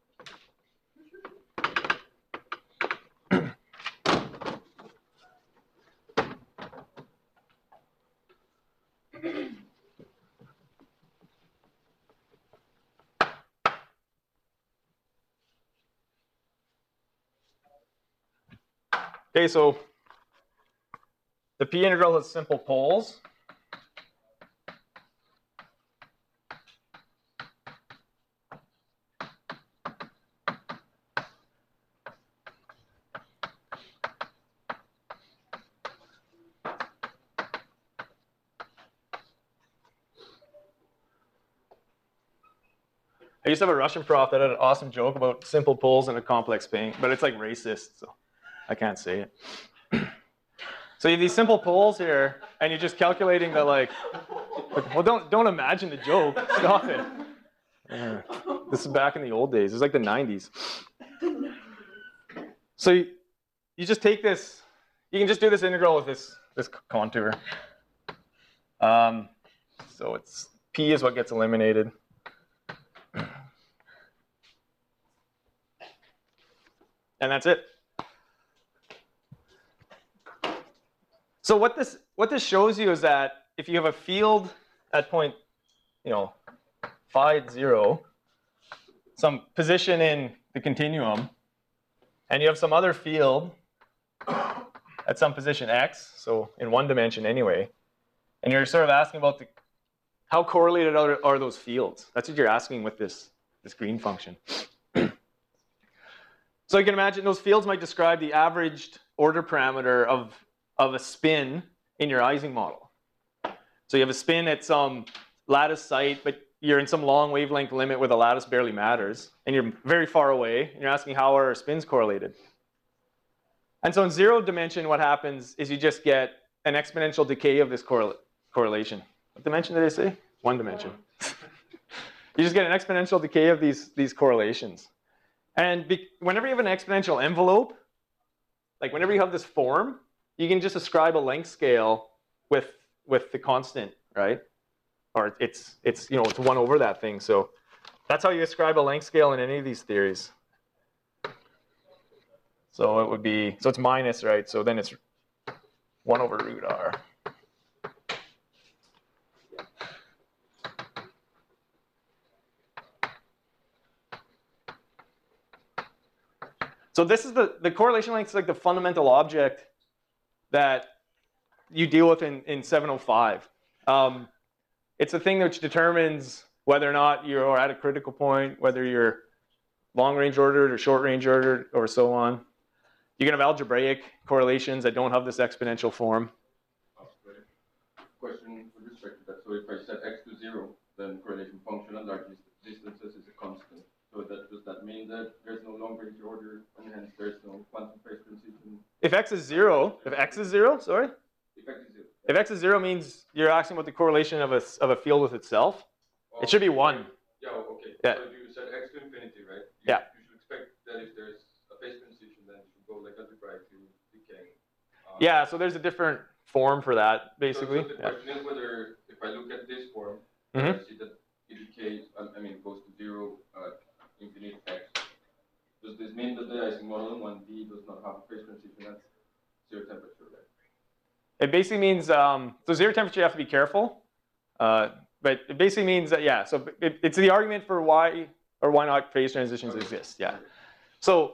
Okay, so the P integral has simple poles. I used to have a Russian prof that had an awesome joke about simple poles in a complex paint, but it's like racist, so I can't say it. So you have these simple poles here, and you're just calculating the well, don't imagine the joke. Stop it. This is back in the old days. It was like the 90s. So you just take this. You can just do this integral with this contour. So it's P is what gets eliminated. And that's it. So what this shows you is that if you have a field at point, phi 0, some position in the continuum, and you have some other field at some position x, so in one dimension anyway, and you're sort of asking about how correlated are those fields? That's what you're asking with this green function. So you can imagine those fields might describe the averaged order parameter of a spin in your Ising model. So you have a spin at some lattice site, but you're in some long wavelength limit where the lattice barely matters, and you're very far away, and you're asking how are our spins correlated. And so in 0 dimension, what happens is you just get an exponential decay of this correlation. What dimension did I say? one dimension. You just get an exponential decay of these correlations. And whenever you have an exponential envelope, like whenever you have this form, you can just ascribe a length scale with the constant, right? Or it's 1 over that thing. So that's how you ascribe a length scale in any of these theories. So it would be, so it's minus, right? So then it's 1 over root r. So this is the correlation length is like the fundamental object that you deal with in 705. It's a thing which determines whether or not you're at a critical point, whether you're long range ordered or short range ordered or so on. You can have algebraic correlations that don't have this exponential form. Question with respect to that. So if I set x to 0, then correlation function at large distances is a constant. So does that mean that there's no long range order and hence there's no quantum phase transition? If x is 0, sorry? If x is 0. If x is 0 means you're asking about the correlation of a field with itself. Oh, It should be 1. Yeah, okay. Yeah. So if you set x to infinity, right? Yeah. You should expect that if there's a phase transition, then it should go like algebraically decaying. Yeah, so there's a different form for that, basically. So the question is whether, if I look at this form, Mhm. I see that it decays, it goes to 0 at infinite x. Does this mean that the Ising model in 1D does not have a phase transition at 0 temperature, right? It basically means, so 0 temperature you have to be careful. But it basically means that, yeah, so it's the argument for why or why not phase transitions exist, yeah. So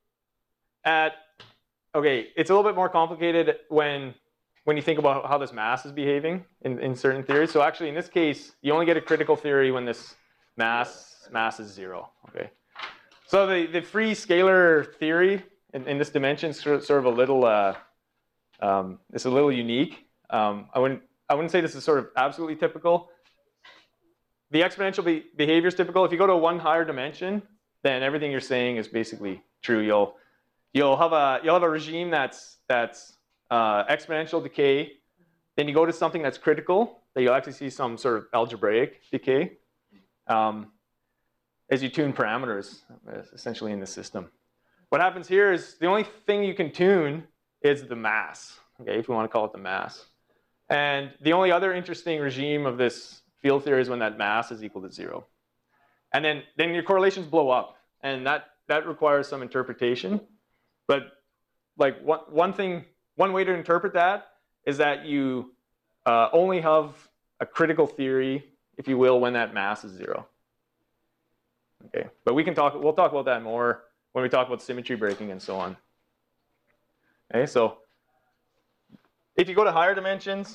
okay, it's a little bit more complicated when you think about how this mass is behaving in certain theories. So actually, in this case, you only get a critical theory when this mass is 0, okay? So the free scalar theory in this dimension is sort of a little, it's a little unique. I wouldn't say this is sort of absolutely typical. The exponential behavior is typical. If you go to one higher dimension, then everything you're saying is basically true. You'll have a regime that's exponential decay. Then you go to something that's critical, that you'll actually see some sort of algebraic decay as you tune parameters, essentially in the system. What happens here is the only thing you can tune is the mass, okay, if you want to call it the mass. And the only other interesting regime of this field theory is when that mass is equal to 0. And then your correlations blow up, and that requires some interpretation. But like one way to interpret that is that you only have a critical theory, if you will, when that mass is 0. Okay, but we'll talk about that more when we talk about symmetry breaking and so on. Okay, so if you go to higher dimensions,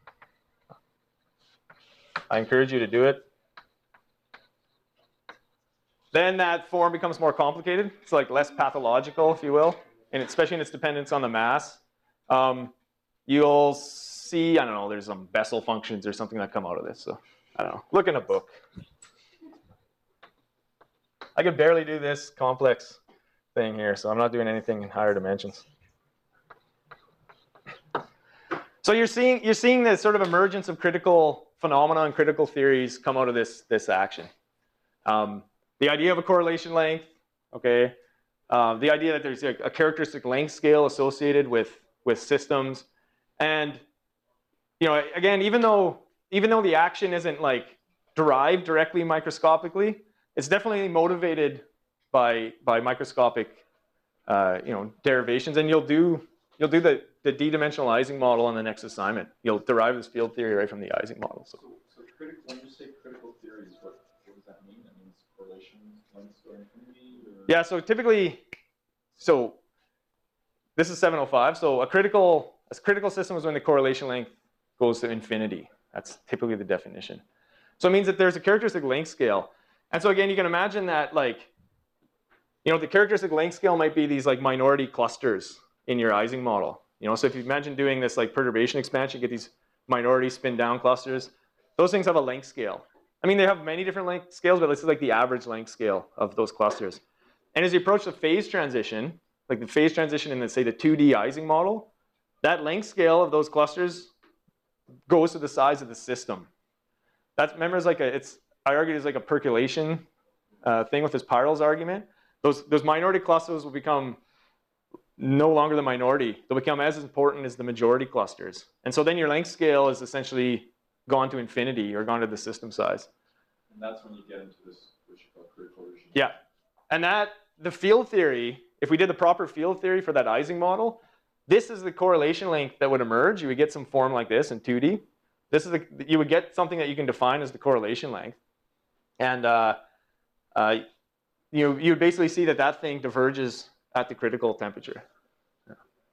I encourage you to do it. Then that form becomes more complicated. It's like less pathological, if you will, and especially in its dependence on the mass. You'll see, I don't know, there's some Bessel functions or something that come out of this. So I don't know. Look in a book. I could barely do this complex thing here, so I'm not doing anything in higher dimensions. So you're seeing this sort of emergence of critical phenomena and critical theories come out of this action. The idea of a correlation length, okay, the idea that there's a characteristic length scale associated with systems, and again, even though the action isn't like derived directly microscopically, it's definitely motivated by microscopic derivations, and you'll do the D-dimensional Ising model on the next assignment. You'll derive this field theory right from the Ising model. So when you say critical theories, what does that mean? That means correlation lengths go to infinity? Or? Yeah, so typically, this is 705. So a critical system is when the correlation length goes to infinity. That's typically the definition. So it means that there's a characteristic length scale. And so again, you can imagine that the characteristic length scale might be these like minority clusters in your Ising model. So if you imagine doing this like perturbation expansion, you get these minority spin down clusters. Those things have a length scale. I mean, they have many different length scales, but this is like the average length scale of those clusters. And as you approach the phase transition, like the phase transition in, say, the 2D Ising model, that length scale of those clusters goes to the size of the system. That's, remember, it's like I argued it's like a percolation thing with this Peierls argument. Those minority clusters will become no longer the minority. They'll become as important as the majority clusters. And so then your length scale is essentially gone to infinity or gone to the system size. And that's when you get into this, what you call critical regime. Yeah. And the field theory, if we did the proper field theory for that Ising model, this is the correlation length that would emerge. You would get some form like this in 2D. You would get something that you can define as the correlation length. And you would basically see that thing diverges at the critical temperature. So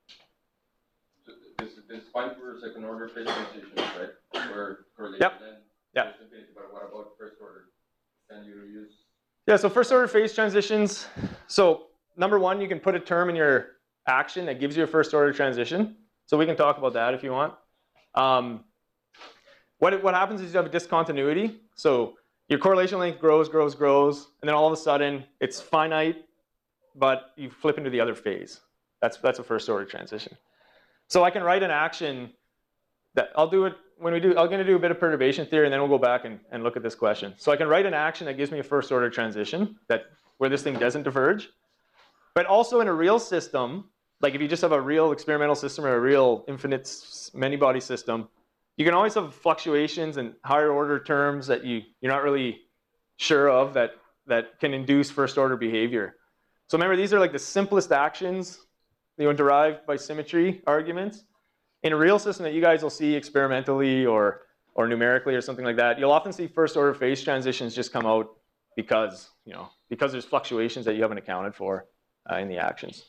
this fine for second order phase transitions, right? Where correlation then Yep. goes to infinity, but what about first order? Can you use? Yeah, so first order phase transitions. So number one, you can put a term in your action that gives you a first order transition. So we can talk about that if you want. What happens is you have a discontinuity. So your correlation length grows, and then all of a sudden it's finite, but you flip into the other phase. That's a first order transition. So I can write an action that I'll do it when I'm going to do a bit of perturbation theory, and then we'll go back and look at this question. So I can write an action that gives me a first order transition where this thing doesn't diverge. But also in a real system, like if you just have a real experimental system or a real infinite many-body system, you can always have fluctuations and higher order terms that you're not really sure of that can induce first order behavior. So remember, these are like the simplest actions derived by symmetry arguments. In a real system that you guys will see experimentally or numerically or something like that, you'll often see first order phase transitions just come out because there's fluctuations that you haven't accounted for in the actions.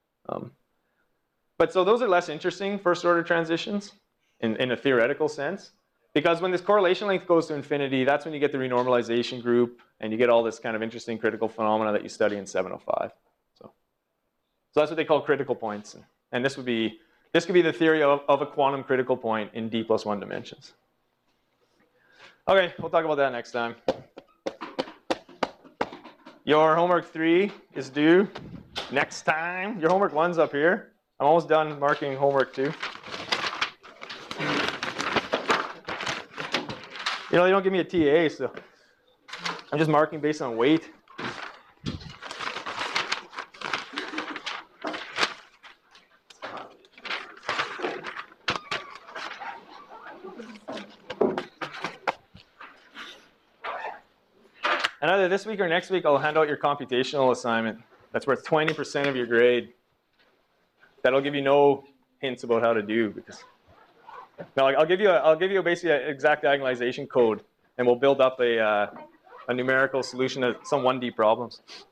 But so those are less interesting first order transitions in a theoretical sense, because when this correlation length goes to infinity, that's when you get the renormalization group and you get all this kind of interesting critical phenomena that you study in 705. So that's what they call critical points, and this could be the theory of a quantum critical point in d+1 dimensions. Okay, we'll talk about that next time. Your homework 3 is due next time. Your homework 1's up here. I'm almost done marking homework 2. They don't give me a TA, so I'm just marking based on weight. And either this week or next week, I'll hand out your computational assignment. That's worth 20% of your grade. That'll give you no hints about how to do, because no, I'll give you basically an exact diagonalization code, and we'll build up a numerical solution to some 1D problems.